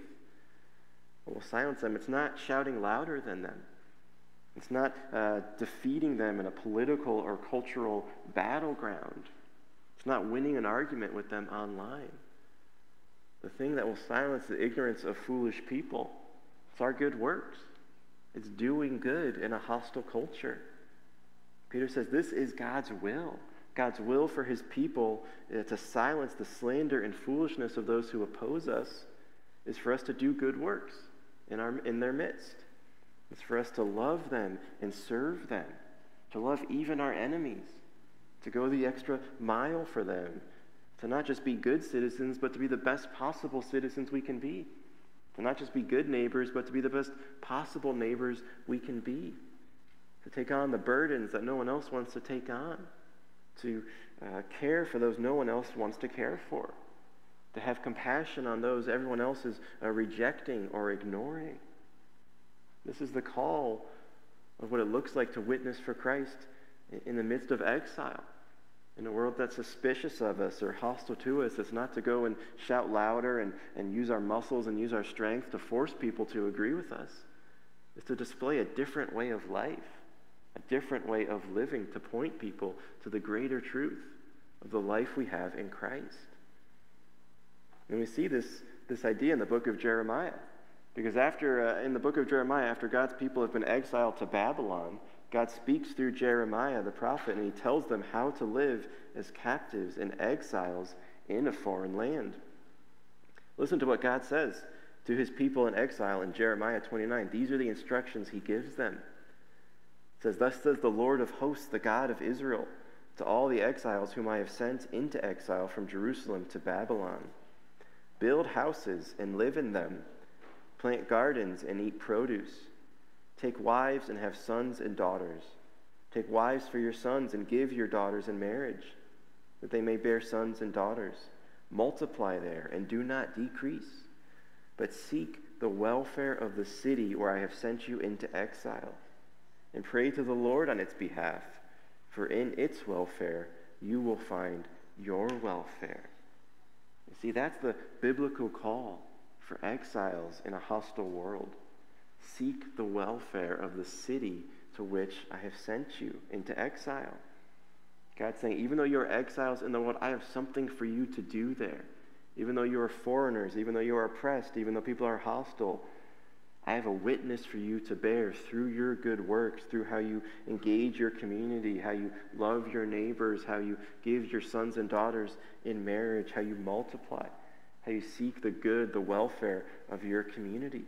It will silence them. It's not shouting louder than them. It's not uh, defeating them in a political or cultural battleground. It's not winning an argument with them online. The thing that will silence the ignorance of foolish people, it's our good works. It's doing good in a hostile culture. Peter says this is God's will. God's will for his people uh, to silence the slander and foolishness of those who oppose us is for us to do good works in, our, in their midst. It's for us to love them and serve them, to love even our enemies, to go the extra mile for them, to not just be good citizens, but to be the best possible citizens we can be. To not just be good neighbors, but to be the best possible neighbors we can be. To take on the burdens that no one else wants to take on. To uh, care for those no one else wants to care for. To have compassion on those everyone else is uh, rejecting or ignoring. This is the call of what it looks like to witness for Christ in the midst of exile. In a world that's suspicious of us or hostile to us, it's not to go and shout louder and, and use our muscles and use our strength to force people to agree with us. It's to display a different way of life, a different way of living, to point people to the greater truth of the life we have in Christ. And we see this, this idea in the book of Jeremiah. Because after, uh, in the book of Jeremiah, after God's people have been exiled to Babylon, God speaks through Jeremiah the prophet, and he tells them how to live as captives and exiles in a foreign land. Listen to what God says to his people in exile in Jeremiah twenty-nine. These are the instructions he gives them. It says, "Thus says the Lord of hosts, the God of Israel, to all the exiles whom I have sent into exile from Jerusalem to Babylon. Build houses and live in them. Plant gardens and eat produce. Take wives and have sons and daughters. Take wives for your sons and give your daughters in marriage, that they may bear sons and daughters. Multiply there and do not decrease, but seek the welfare of the city where I have sent you into exile, and pray to the Lord on its behalf, for in its welfare you will find your welfare." You see, that's the biblical call for exiles in a hostile world. Seek the welfare of the city to which I have sent you into exile. God's saying, even though you're exiles in the world, I have something for you to do there. Even though you are foreigners, even though you are oppressed, even though people are hostile, I have a witness for you to bear through your good works, through how you engage your community, how you love your neighbors, how you give your sons and daughters in marriage, how you multiply, how you seek the good, the welfare of your community.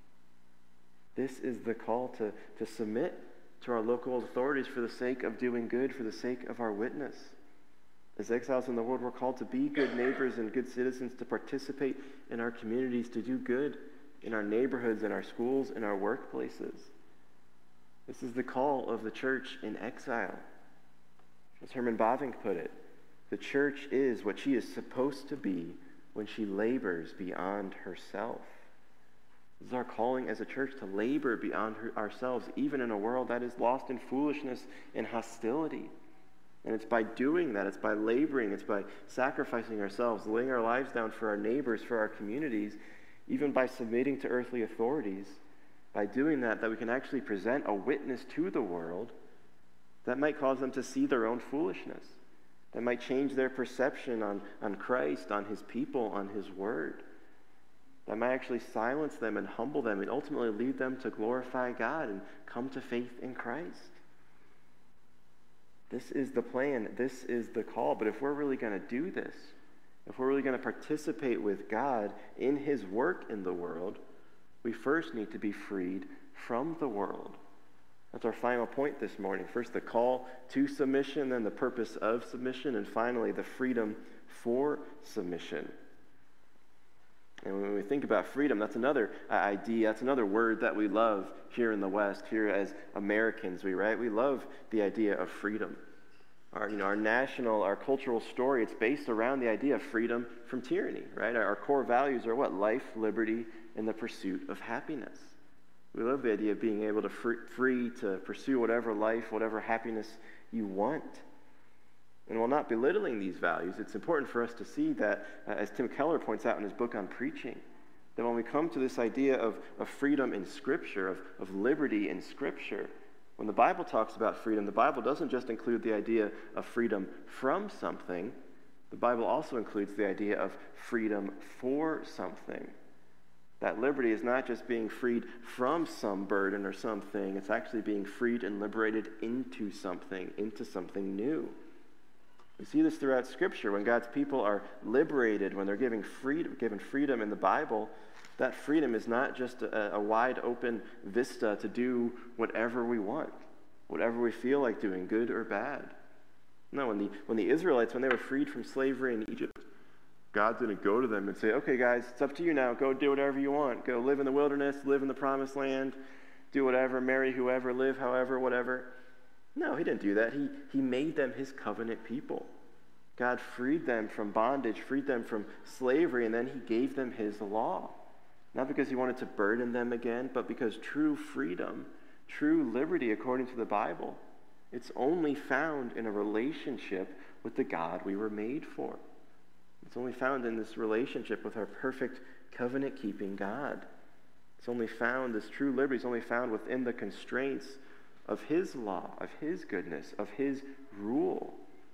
This is the call to, to submit to our local authorities for the sake of doing good, for the sake of our witness. As exiles in the world, we're called to be good neighbors and good citizens, to participate in our communities, to do good in our neighborhoods, in our schools, in our workplaces. This is the call of the church in exile. As Herman Bavinck put it, the church is what she is supposed to be when she labors beyond herself. This is our calling as a church, to labor beyond her, ourselves, even in a world that is lost in foolishness and hostility. And it's by doing that, it's by laboring, it's by sacrificing ourselves, laying our lives down for our neighbors, for our communities, even by submitting to earthly authorities. By doing that, that we can actually present a witness to the world that might cause them to see their own foolishness, that might change their perception on, on Christ, on his people, on his word, that might actually silence them and humble them and ultimately lead them to glorify God and come to faith in Christ. This is the plan. This is the call. But if we're really going to do this, if we're really going to participate with God in his work in the world, we first need to be freed from the world. That's our final point this morning. First, the call to submission, then the purpose of submission, and finally, the freedom for submission. And when we think about freedom, that's another idea, that's another word that we love here in the West, here as Americans, we right? We love the idea of freedom. Our, you know, our national, our cultural story, it's based around the idea of freedom from tyranny, right? Our, our core values are what? Life, liberty, and the pursuit of happiness. We love the idea of being able to free, free to pursue whatever life, whatever happiness you want. And while not belittling these values, it's important for us to see that, uh, as Tim Keller points out in his book on preaching, that when we come to this idea of, of freedom in Scripture, of, of liberty in Scripture, when the Bible talks about freedom, the Bible doesn't just include the idea of freedom from something. The Bible also includes the idea of freedom for something. That liberty is not just being freed from some burden or something. It's actually being freed and liberated into something, into something new. We see this throughout Scripture. When God's people are liberated, when they're giving freedom, given freedom in the Bible, that freedom is not just a, a wide open vista to do whatever we want, whatever we feel like doing, good or bad. No, when the, when the Israelites, when they were freed from slavery in Egypt, God didn't go to them and say, okay, guys, it's up to you now. Go do whatever you want. Go live in the wilderness, live in the promised land, do whatever, marry whoever, live however, whatever. No, he didn't do that. He, he made them his covenant people. God freed them from bondage, freed them from slavery, and then he gave them his law. Not because he wanted to burden them again, but because true freedom, true liberty, according to the Bible, it's only found in a relationship with the God we were made for. It's only found in this relationship with our perfect covenant-keeping God. It's only found, this true liberty is only found within the constraints of his law, of his goodness, of his rule.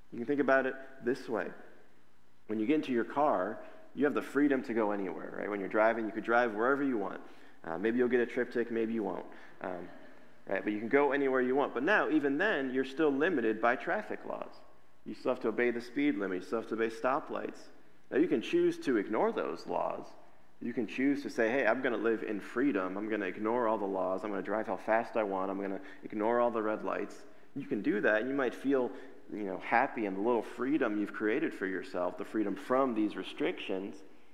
You can think about it this way. When you get into your car, you have the freedom to go anywhere, right? When you're driving, you could drive wherever you want. Uh, maybe you'll get a trip ticket, maybe you won't. Um, right? But you can go anywhere you want. But now, even then, you're still limited by traffic laws. You still have to obey the speed limit. You still have to obey stoplights. Now, you can choose to ignore those laws. You can choose to say, hey, I'm going to live in freedom. I'm going to ignore all the laws. I'm going to drive how fast I want. I'm going to ignore all the red lights. You can do that, and you might feel, you know, happy in the little freedom you've created for yourself, the freedom from these restrictions.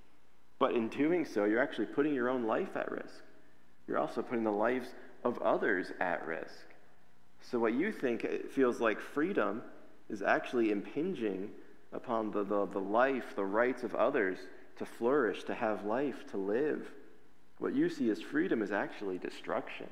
But in doing so, you're actually putting your own life at risk. You're also putting the lives of others at risk. So what you think feels like freedom is actually impinging upon the, the, the life, the rights of others to flourish, to have life, to live. What you see as freedom is actually destruction.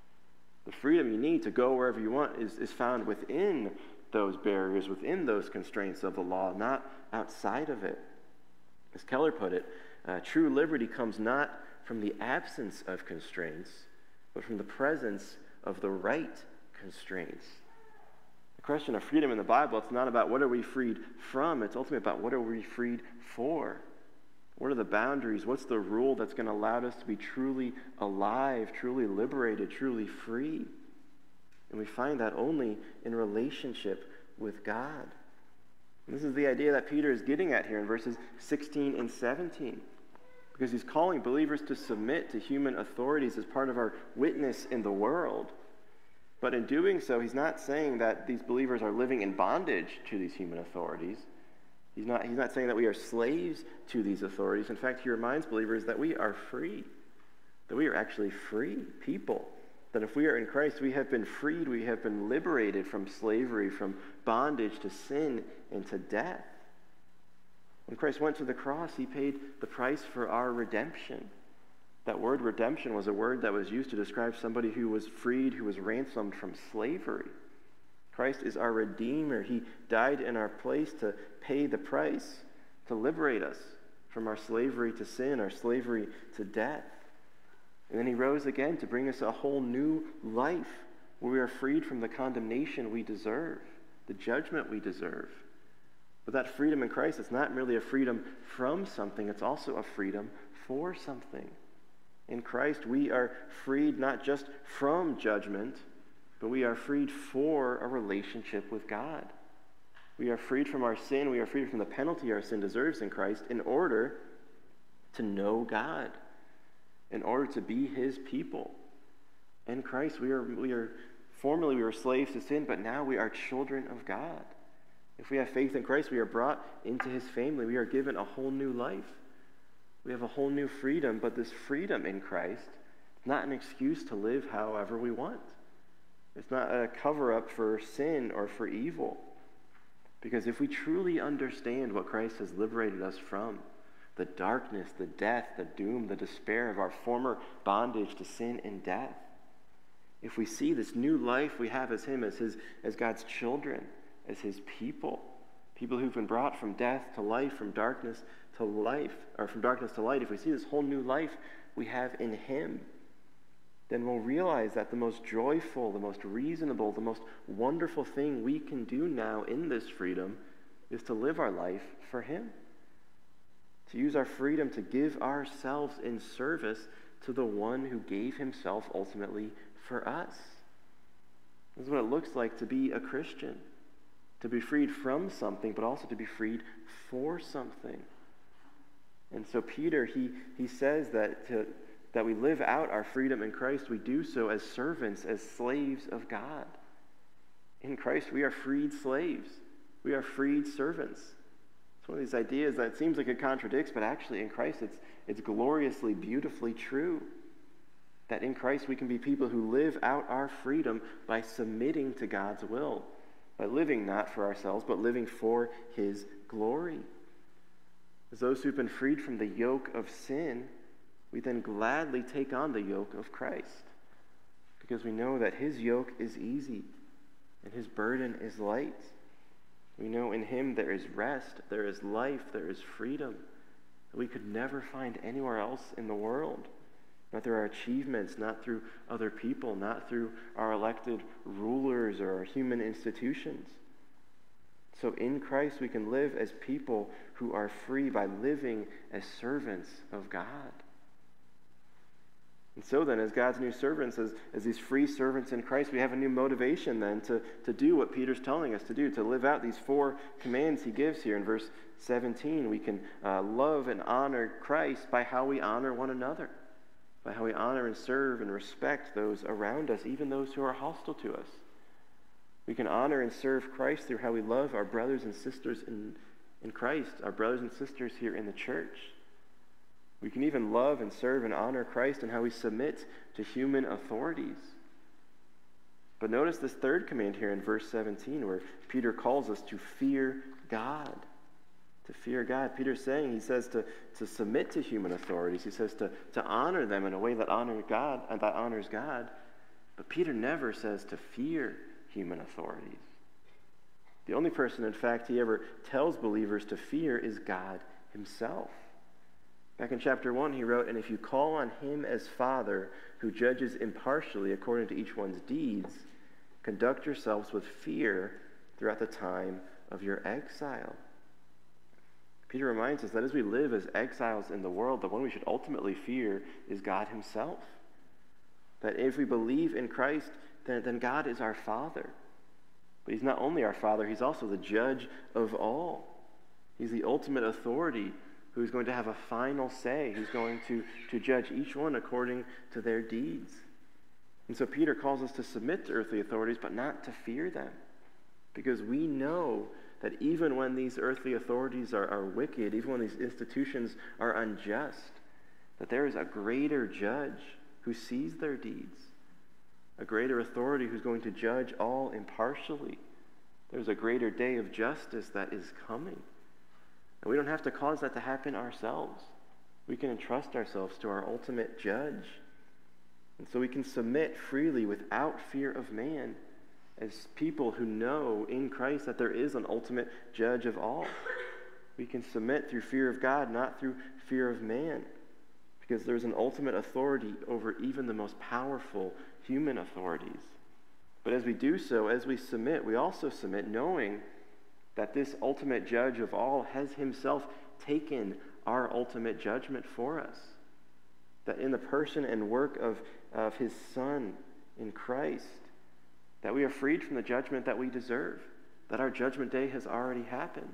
The freedom you need to go wherever you want is, is found within those barriers, within those constraints of the law, not outside of it. As Keller put it, uh, true liberty comes not from the absence of constraints, but from the presence of the right constraints. The question of freedom in the Bible, it's not about what are we freed from, it's ultimately about what are we freed for. What are the boundaries? What's the rule that's going to allow us to be truly alive, truly liberated, truly free? And we find that only in relationship with God. And this is the idea that Peter is getting at here in verses sixteen and seventeen. Because he's calling believers to submit to human authorities as part of our witness in the world. But in doing so, he's not saying that these believers are living in bondage to these human authorities. He's not, he's not saying that we are slaves to these authorities. In fact, he reminds believers that we are free, that we are actually free people, that if we are in Christ, we have been freed, we have been liberated from slavery, from bondage to sin and to death. When Christ went to the cross, he paid the price for our redemption. That word redemption was a word that was used to describe somebody who was freed, who was ransomed from slavery. Christ is our Redeemer. He died in our place to pay the price, to liberate us from our slavery to sin, our slavery to death. And then he rose again to bring us a whole new life where we are freed from the condemnation we deserve, the judgment we deserve. But that freedom in Christ, it's not merely a freedom from something, it's also a freedom for something. In Christ, we are freed not just from judgment, but we are freed for a relationship with God. We are freed from our sin. We are freed from the penalty our sin deserves in Christ in order to know God, in order to be his people. In Christ, we are, we are formerly we were slaves to sin, but now we are children of God. If we have faith in Christ, we are brought into his family. We are given a whole new life. We have a whole new freedom, but this freedom in Christ is not an excuse to live however we want. It's not a cover-up for sin or for evil. Because if we truly understand what Christ has liberated us from, the darkness, the death, the doom, the despair of our former bondage to sin and death, if we see this new life we have as him, as his, as God's children, as his people, people who've been brought from death to life, from darkness to life, or from darkness to light, if we see this whole new life we have in him, then we'll realize that the most joyful, the most reasonable, the most wonderful thing we can do now in this freedom is to live our life for him. To use our freedom to give ourselves in service to the one who gave himself ultimately for us. This is what it looks like to be a Christian. To be freed from something, but also to be freed for something. And so Peter, he, he says that to that we live out our freedom in Christ, we do so as servants, as slaves of God. In Christ, we are freed slaves. We are freed servants. It's one of these ideas that seems like it contradicts, but actually in Christ, it's, it's gloriously, beautifully true. That in Christ, we can be people who live out our freedom by submitting to God's will, by living not for ourselves, but living for his glory. As those who've been freed from the yoke of sin, we then gladly take on the yoke of Christ because we know that his yoke is easy and his burden is light. We know in him there is rest, there is life, there is freedom that we could never find anywhere else in the world. Not through our achievements, not through other people, not through our elected rulers or our human institutions. So in Christ we can live as people who are free by living as servants of God. And so then, as God's new servants, as, as these free servants in Christ, we have a new motivation then to, to do what Peter's telling us to do, to live out these four commands he gives here in verse seventeen. We can uh, love and honor Christ by how we honor one another, by how we honor and serve and respect those around us, even those who are hostile to us. We can honor and serve Christ through how we love our brothers and sisters in, in Christ, our brothers and sisters here in the church. We can even love and serve and honor Christ in how we submit to human authorities. But notice this third command here in verse seventeen, where Peter calls us to fear God. To fear God. Peter's saying, he says to, to submit to human authorities. He says to, to honor them in a way that honors God and that honors God. But Peter never says to fear human authorities. The only person, in fact, he ever tells believers to fear is God himself. Back in chapter one, he wrote, "And if you call on him as Father, who judges impartially according to each one's deeds, conduct yourselves with fear throughout the time of your exile." Peter reminds us that as we live as exiles in the world, the one we should ultimately fear is God himself. That if we believe in Christ, then, then God is our Father. But he's not only our Father, he's also the judge of all. He's the ultimate authority who's going to have a final say, who's going to, to judge each one according to their deeds. And so Peter calls us to submit to earthly authorities, but not to fear them. Because we know that even when these earthly authorities are, are wicked, even when these institutions are unjust, that there is a greater judge who sees their deeds, a greater authority who's going to judge all impartially. There's a greater day of justice that is coming. And we don't have to cause that to happen ourselves. We can entrust ourselves to our ultimate judge. And so we can submit freely without fear of man as people who know in Christ that there is an ultimate judge of all. We can submit through fear of God, not through fear of man, because there's an ultimate authority over even the most powerful human authorities. But as we do so, as we submit, we also submit knowing that this ultimate judge of all has himself taken our ultimate judgment for us. That in the person and work of, of his Son in Christ, that we are freed from the judgment that we deserve, that our judgment day has already happened.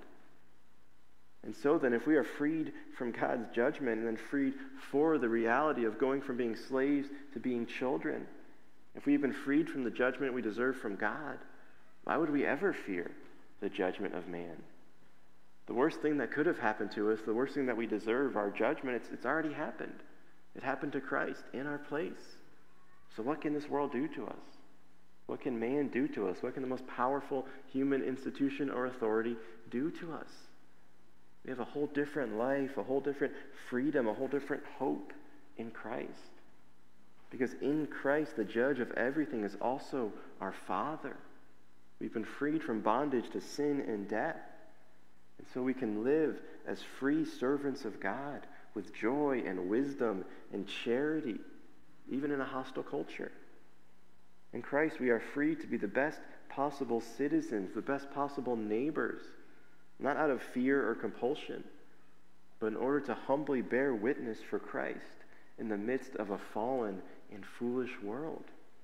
And so then, if we are freed from God's judgment and then freed for the reality of going from being slaves to being children, if we've been freed from the judgment we deserve from God, why would we ever fear the judgment of man? The worst thing that could have happened to us, the worst thing that we deserve, our judgment, it's, it's already happened. It happened to Christ in our place. So what can this world do to us? What can man do to us? What can the most powerful human institution or authority do to us? We have a whole different life, a whole different freedom, a whole different hope in Christ. Because in Christ, the judge of everything is also our Father. We've been freed from bondage to sin and death. And so we can live as free servants of God with joy and wisdom and charity, even in a hostile culture. In Christ, we are free to be the best possible citizens, the best possible neighbors, not out of fear or compulsion, but in order to humbly bear witness for Christ in the midst of a fallen and foolish world.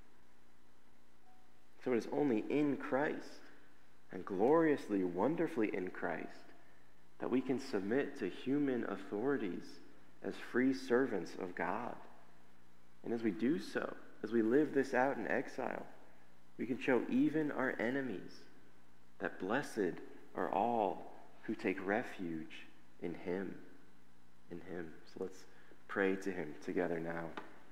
So it is only in Christ, and gloriously, wonderfully in Christ, that we can submit to human authorities as free servants of God. And as we do so, as we live this out in exile, we can show even our enemies that blessed are all who take refuge in him. In him. So let's pray to him together now.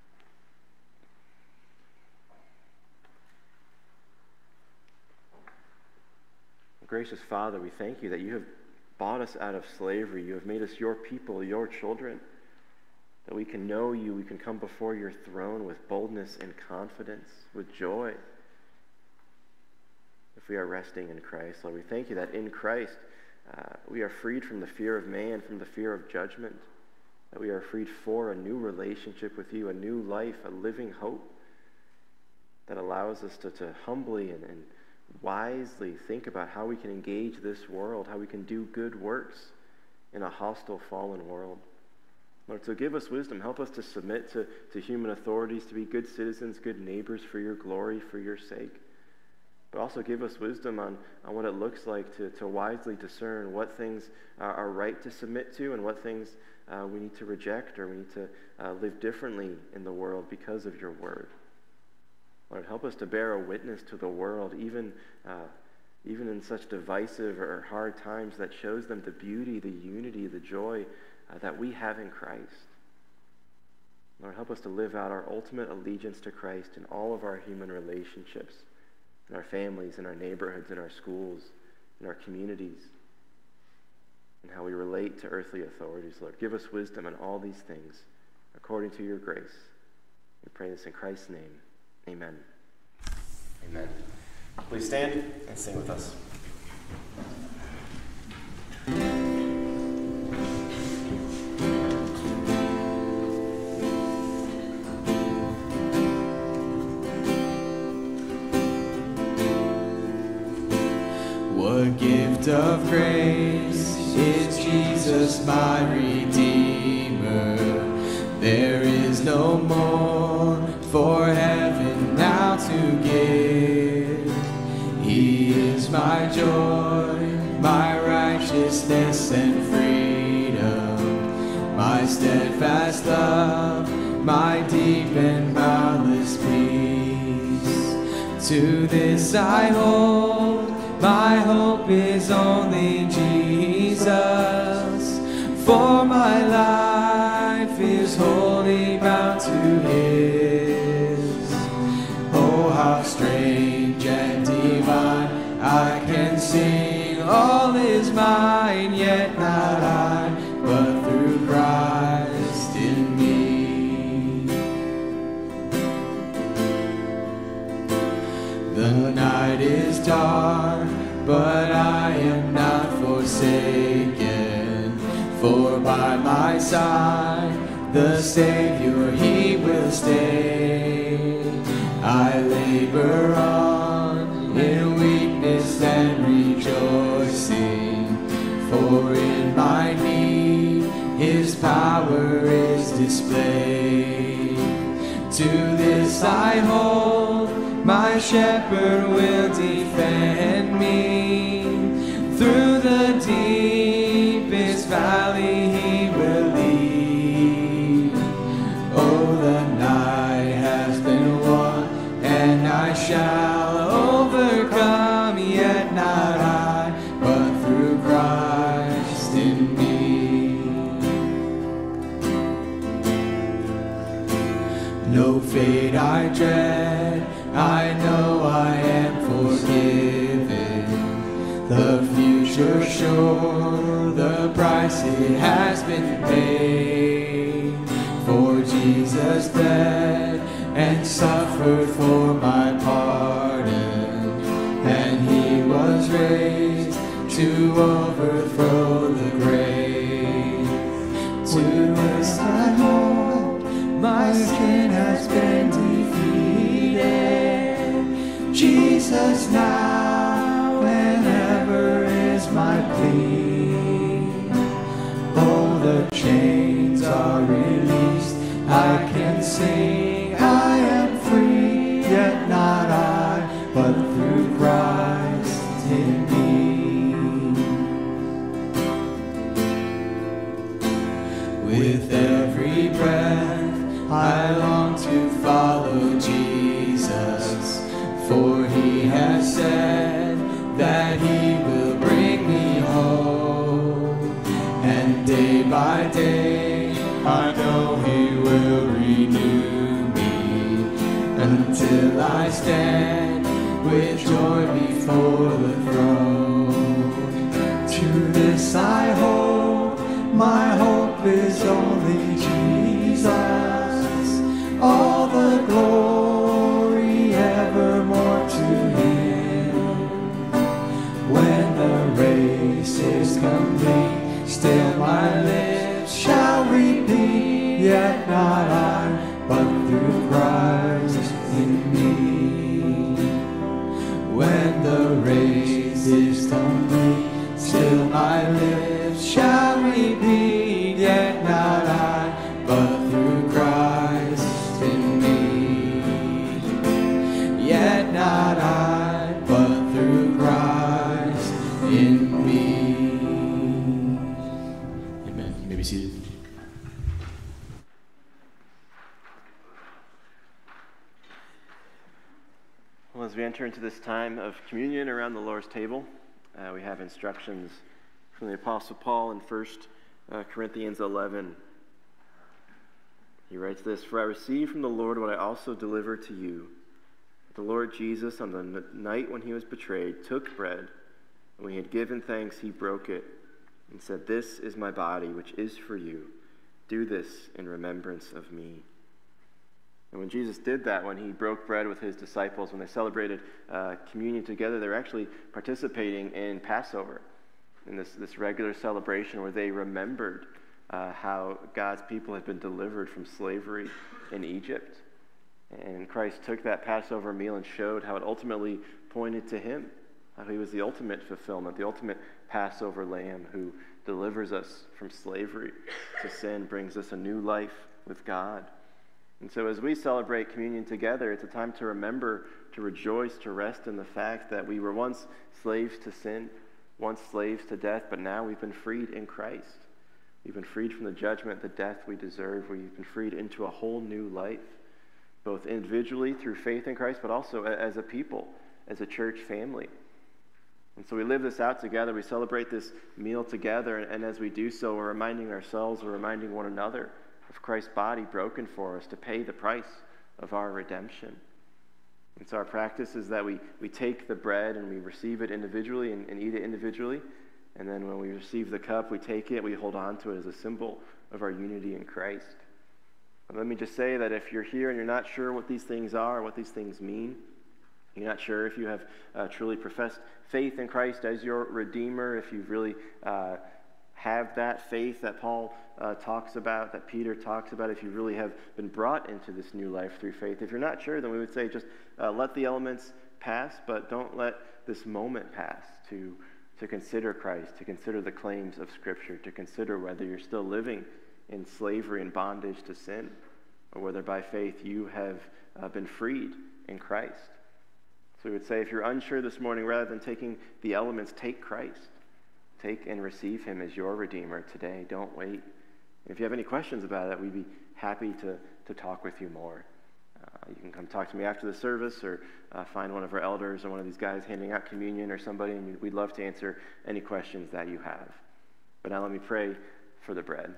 Gracious Father, we thank you that you have bought us out of slavery. You have made us your people, your children, that we can know you, we can come before your throne with boldness and confidence, with joy, if we are resting in Christ. Lord, we thank you that in Christ uh, we are freed from the fear of man, from the fear of judgment, that we are freed for a new relationship with you, a new life, a living hope that allows us to, to humbly and, and wisely think about how we can engage this world, how we can do good works in a hostile, fallen world. Lord, so give us wisdom. Help us to submit to, to human authorities, to be good citizens, good neighbors for your glory, for your sake. But also give us wisdom on, on what it looks like to, to wisely discern what things are, are right to submit to and what things uh, we need to reject or we need to uh, live differently in the world because of your word. Lord, help us to bear a witness to the world, even, uh, even in such divisive or hard times, that shows them the beauty, the unity, the joy uh, that we have in Christ. Lord, help us to live out our ultimate allegiance to Christ in all of our human relationships, in our families, in our neighborhoods, in our schools, in our communities, and how we relate to earthly authorities. Lord, give us wisdom in all these things according to your grace. We pray this in Christ's name. Amen. Amen. Please stand and sing with us. What gift of grace is Jesus my Redeemer? There is no more for heaven now to give. He is my joy, my righteousness and freedom, my steadfast love, my deep and boundless peace. To this I hold, my hope is only Jesus, for my life is wholly bound to his. Oh, how strange and divine, I can sing, all is mine, yet not I, but through Christ in me. The night is dark, but I am not forsaken, for by my side the Savior, he will stay. I labor on in weakness and rejoicing, for in my need his power is displayed. To this I hold, my shepherd will defend me. Through the deepest valley he will lead. Oh, the night has been won, and I shall overcome, yet not I, but through Christ in me. No fate I dread, I know I am forgiven. The future sure, the price it has been paid. For Jesus bled and suffered for my pardon, and he was raised to overthrow the grave. To this I hold, my sin has been defeated. Jesus now and ever is my plea. Oh, the chains are released, I can sing, I am free, yet not I, but through Christ in me. With every breath I long to follow Jesus, for he has said that he will bring me home, and day by day I know he will renew me, until I stand with joy before the throne. To this I hold, my hope is only Jesus, all the glory evermore to him. When the race is complete, still my lips shall repeat, yet not I, but through Christ in me. When the my lips shall repeat, yet not I, but through Christ in me. Yet not I, but through Christ in me. Amen. You may be seated. Well, as we enter into this time of communion around the Lord's table, uh, we have instructions from the Apostle Paul in First uh, Corinthians eleven. He writes this, "For I received from the Lord what I also delivered to you. The Lord Jesus, on the n- night when he was betrayed, took bread, and when he had given thanks, he broke it, and said, 'This is my body, which is for you. Do this in remembrance of me.'" And when Jesus did that, when he broke bread with his disciples, when they celebrated uh, communion together, they were actually participating in Passover, in this, this regular celebration where they remembered uh, how God's people had been delivered from slavery in Egypt. And Christ took that Passover meal and showed how it ultimately pointed to him, how he was the ultimate fulfillment, the ultimate Passover lamb who delivers us from slavery to sin, brings us a new life with God. And so as we celebrate communion together, it's a time to remember, to rejoice, to rest in the fact that we were once slaves to sin, once slaves to death, but now we've been freed in Christ. We've been freed from the judgment, the death we deserve. We've been freed into a whole new life, both individually through faith in Christ, but also as a people, as a church family. And so we live this out together. We celebrate this meal together, and as we do so, we're reminding ourselves, we're reminding one another of Christ's body broken for us to pay the price of our redemption. And so our practice is that we, we take the bread and we receive it individually and, and eat it individually. And then when we receive the cup, we take it, we hold on to it as a symbol of our unity in Christ. But let me just say that if you're here and you're not sure what these things are, what these things mean, you're not sure if you have uh, truly professed faith in Christ as your Redeemer, if you've really uh, have that faith that Paul uh, talks about, that Peter talks about, if you really have been brought into this new life through faith. If you're not sure, then we would say just uh, let the elements pass, but don't let this moment pass to, to consider Christ, to consider the claims of Scripture, to consider whether you're still living in slavery and bondage to sin, or whether by faith you have uh, been freed in Christ. So we would say if you're unsure this morning, rather than taking the elements, take Christ. Take and receive him as your Redeemer today. Don't wait. If you have any questions about it, we'd be happy to, to talk with you more. Uh, you can come talk to me after the service, or uh, find one of our elders or one of these guys handing out communion or somebody, and we'd love to answer any questions that you have. But now let me pray for the bread.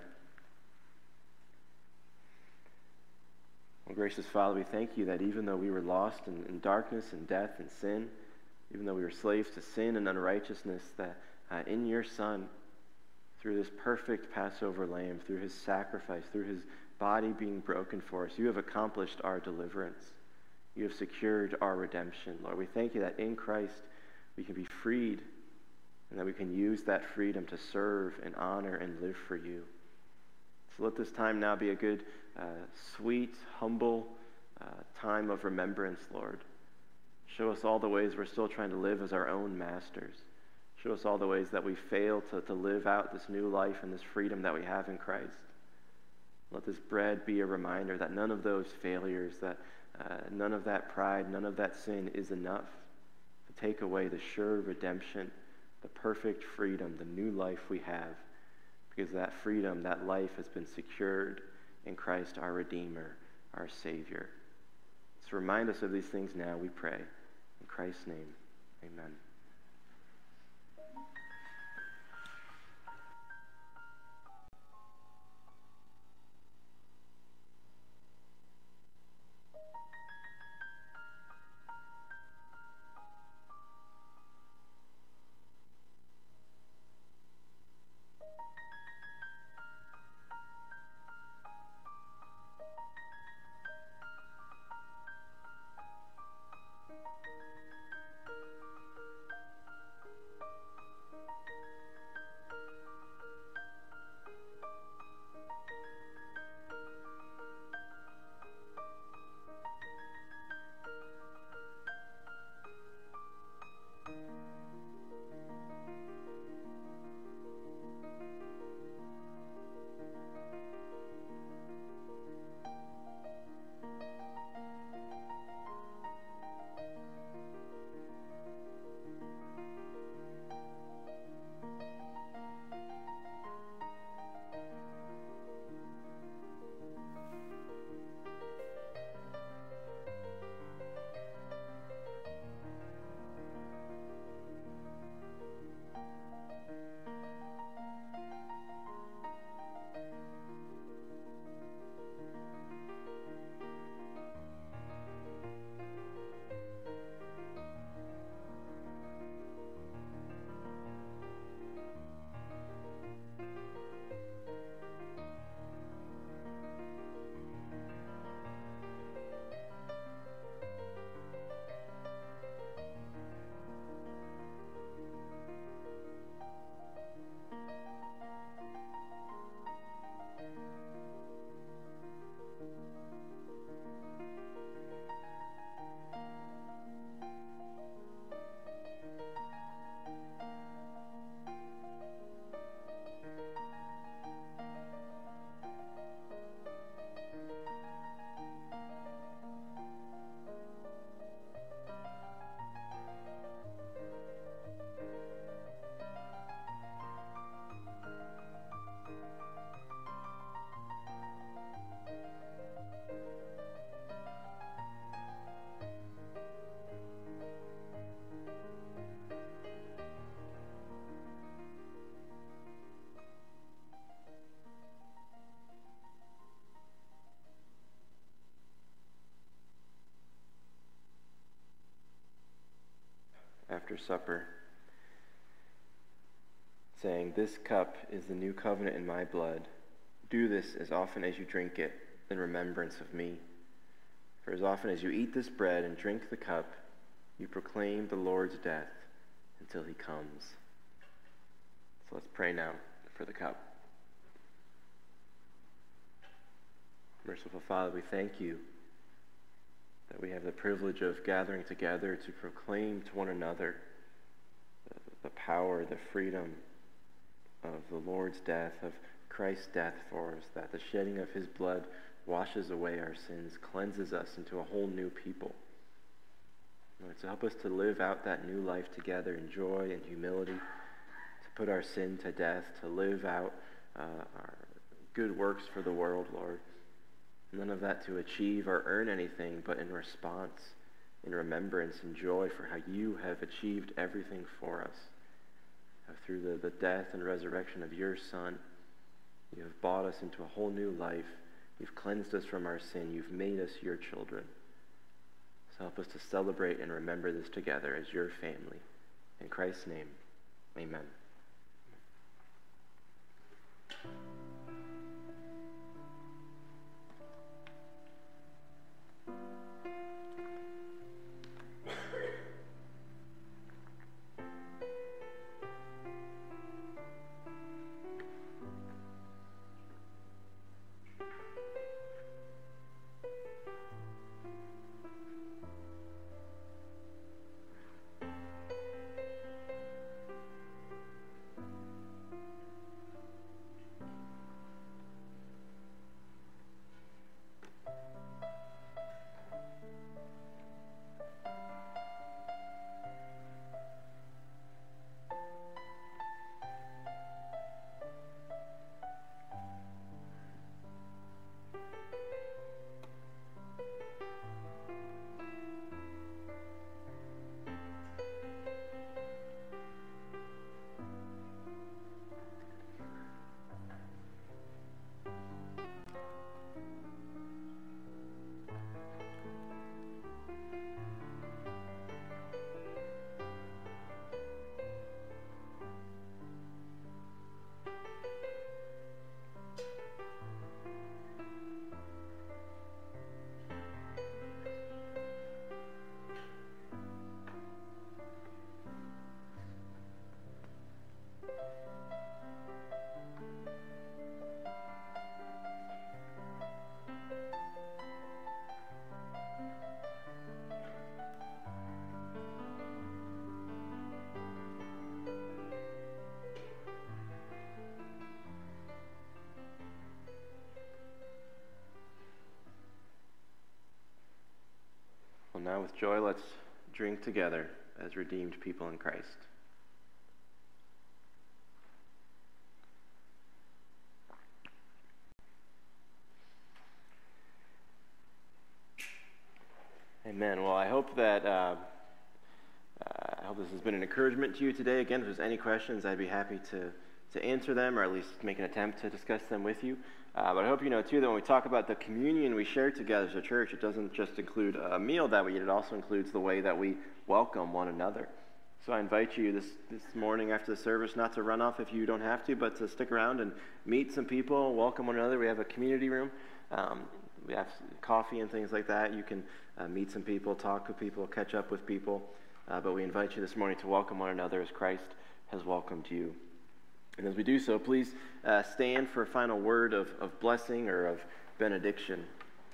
Well, gracious Father, we thank you that even though we were lost in, in darkness and death and sin, even though we were slaves to sin and unrighteousness, that Uh, in your Son, through this perfect Passover lamb, through his sacrifice, through his body being broken for us, you have accomplished our deliverance. You have secured our redemption. Lord, we thank you that in Christ we can be freed, and that we can use that freedom to serve and honor and live for you. So let this time now be a good, uh, sweet, humble uh, time of remembrance, Lord. Show us all the ways we're still trying to live as our own masters. Show us all the ways that we fail to, to live out this new life and this freedom that we have in Christ. Let this bread be a reminder that none of those failures, that uh, none of that pride, none of that sin is enough to take away the sure redemption, the perfect freedom, the new life we have, because that freedom, that life has been secured in Christ, our Redeemer, our Savior. So remind us of these things now, we pray. In Christ's name, amen. after supper, saying, "This cup is the new covenant in my blood. Do this as often as you drink it in remembrance of me. For as often as you eat this bread and drink the cup, you proclaim the Lord's death until he comes." So let's pray now for the cup. Merciful Father, we thank you that we have the privilege of gathering together to proclaim to one another the, the power, the freedom of the Lord's death, of Christ's death for us, that the shedding of his blood washes away our sins, cleanses us into a whole new people. Lord, so help us to live out that new life together in joy and humility, to put our sin to death, to live out uh, our good works for the world, Lord. None of that to achieve or earn anything, but in response, in remembrance and joy for how you have achieved everything for us. How through the, the death and resurrection of your Son, you have brought us into a whole new life. You've cleansed us from our sin. You've made us your children. So help us to celebrate and remember this together as your family. In Christ's name, amen. Now with joy, let's drink together as redeemed people in Christ. Amen. Well, I hope that uh, uh, I hope this has been an encouragement to you today. Again, if there's any questions, I'd be happy to to answer them, or at least make an attempt to discuss them with you. Uh, but I hope you know, too, that when we talk about the communion we share together as a church, it doesn't just include a meal that we eat, it also includes the way that we welcome one another. So I invite you this, this morning after the service not to run off if you don't have to, but to stick around and meet some people, welcome one another. We have a community room. Um, we have coffee and things like that. You can uh, meet some people, talk with people, catch up with people. Uh, but we invite you this morning to welcome one another as Christ has welcomed you. And as we do so, please uh, stand for a final word of, of blessing or of benediction.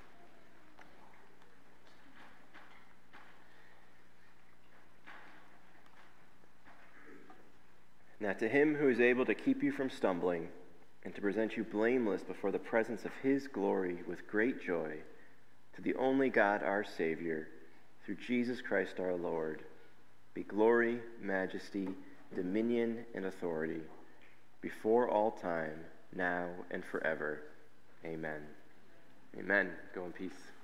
Now to him who is able to keep you from stumbling and to present you blameless before the presence of his glory with great joy, to the only God our Savior, through Jesus Christ our Lord, be glory, majesty, dominion, and authority, before all time, now and forever. Amen. Amen. Go in peace.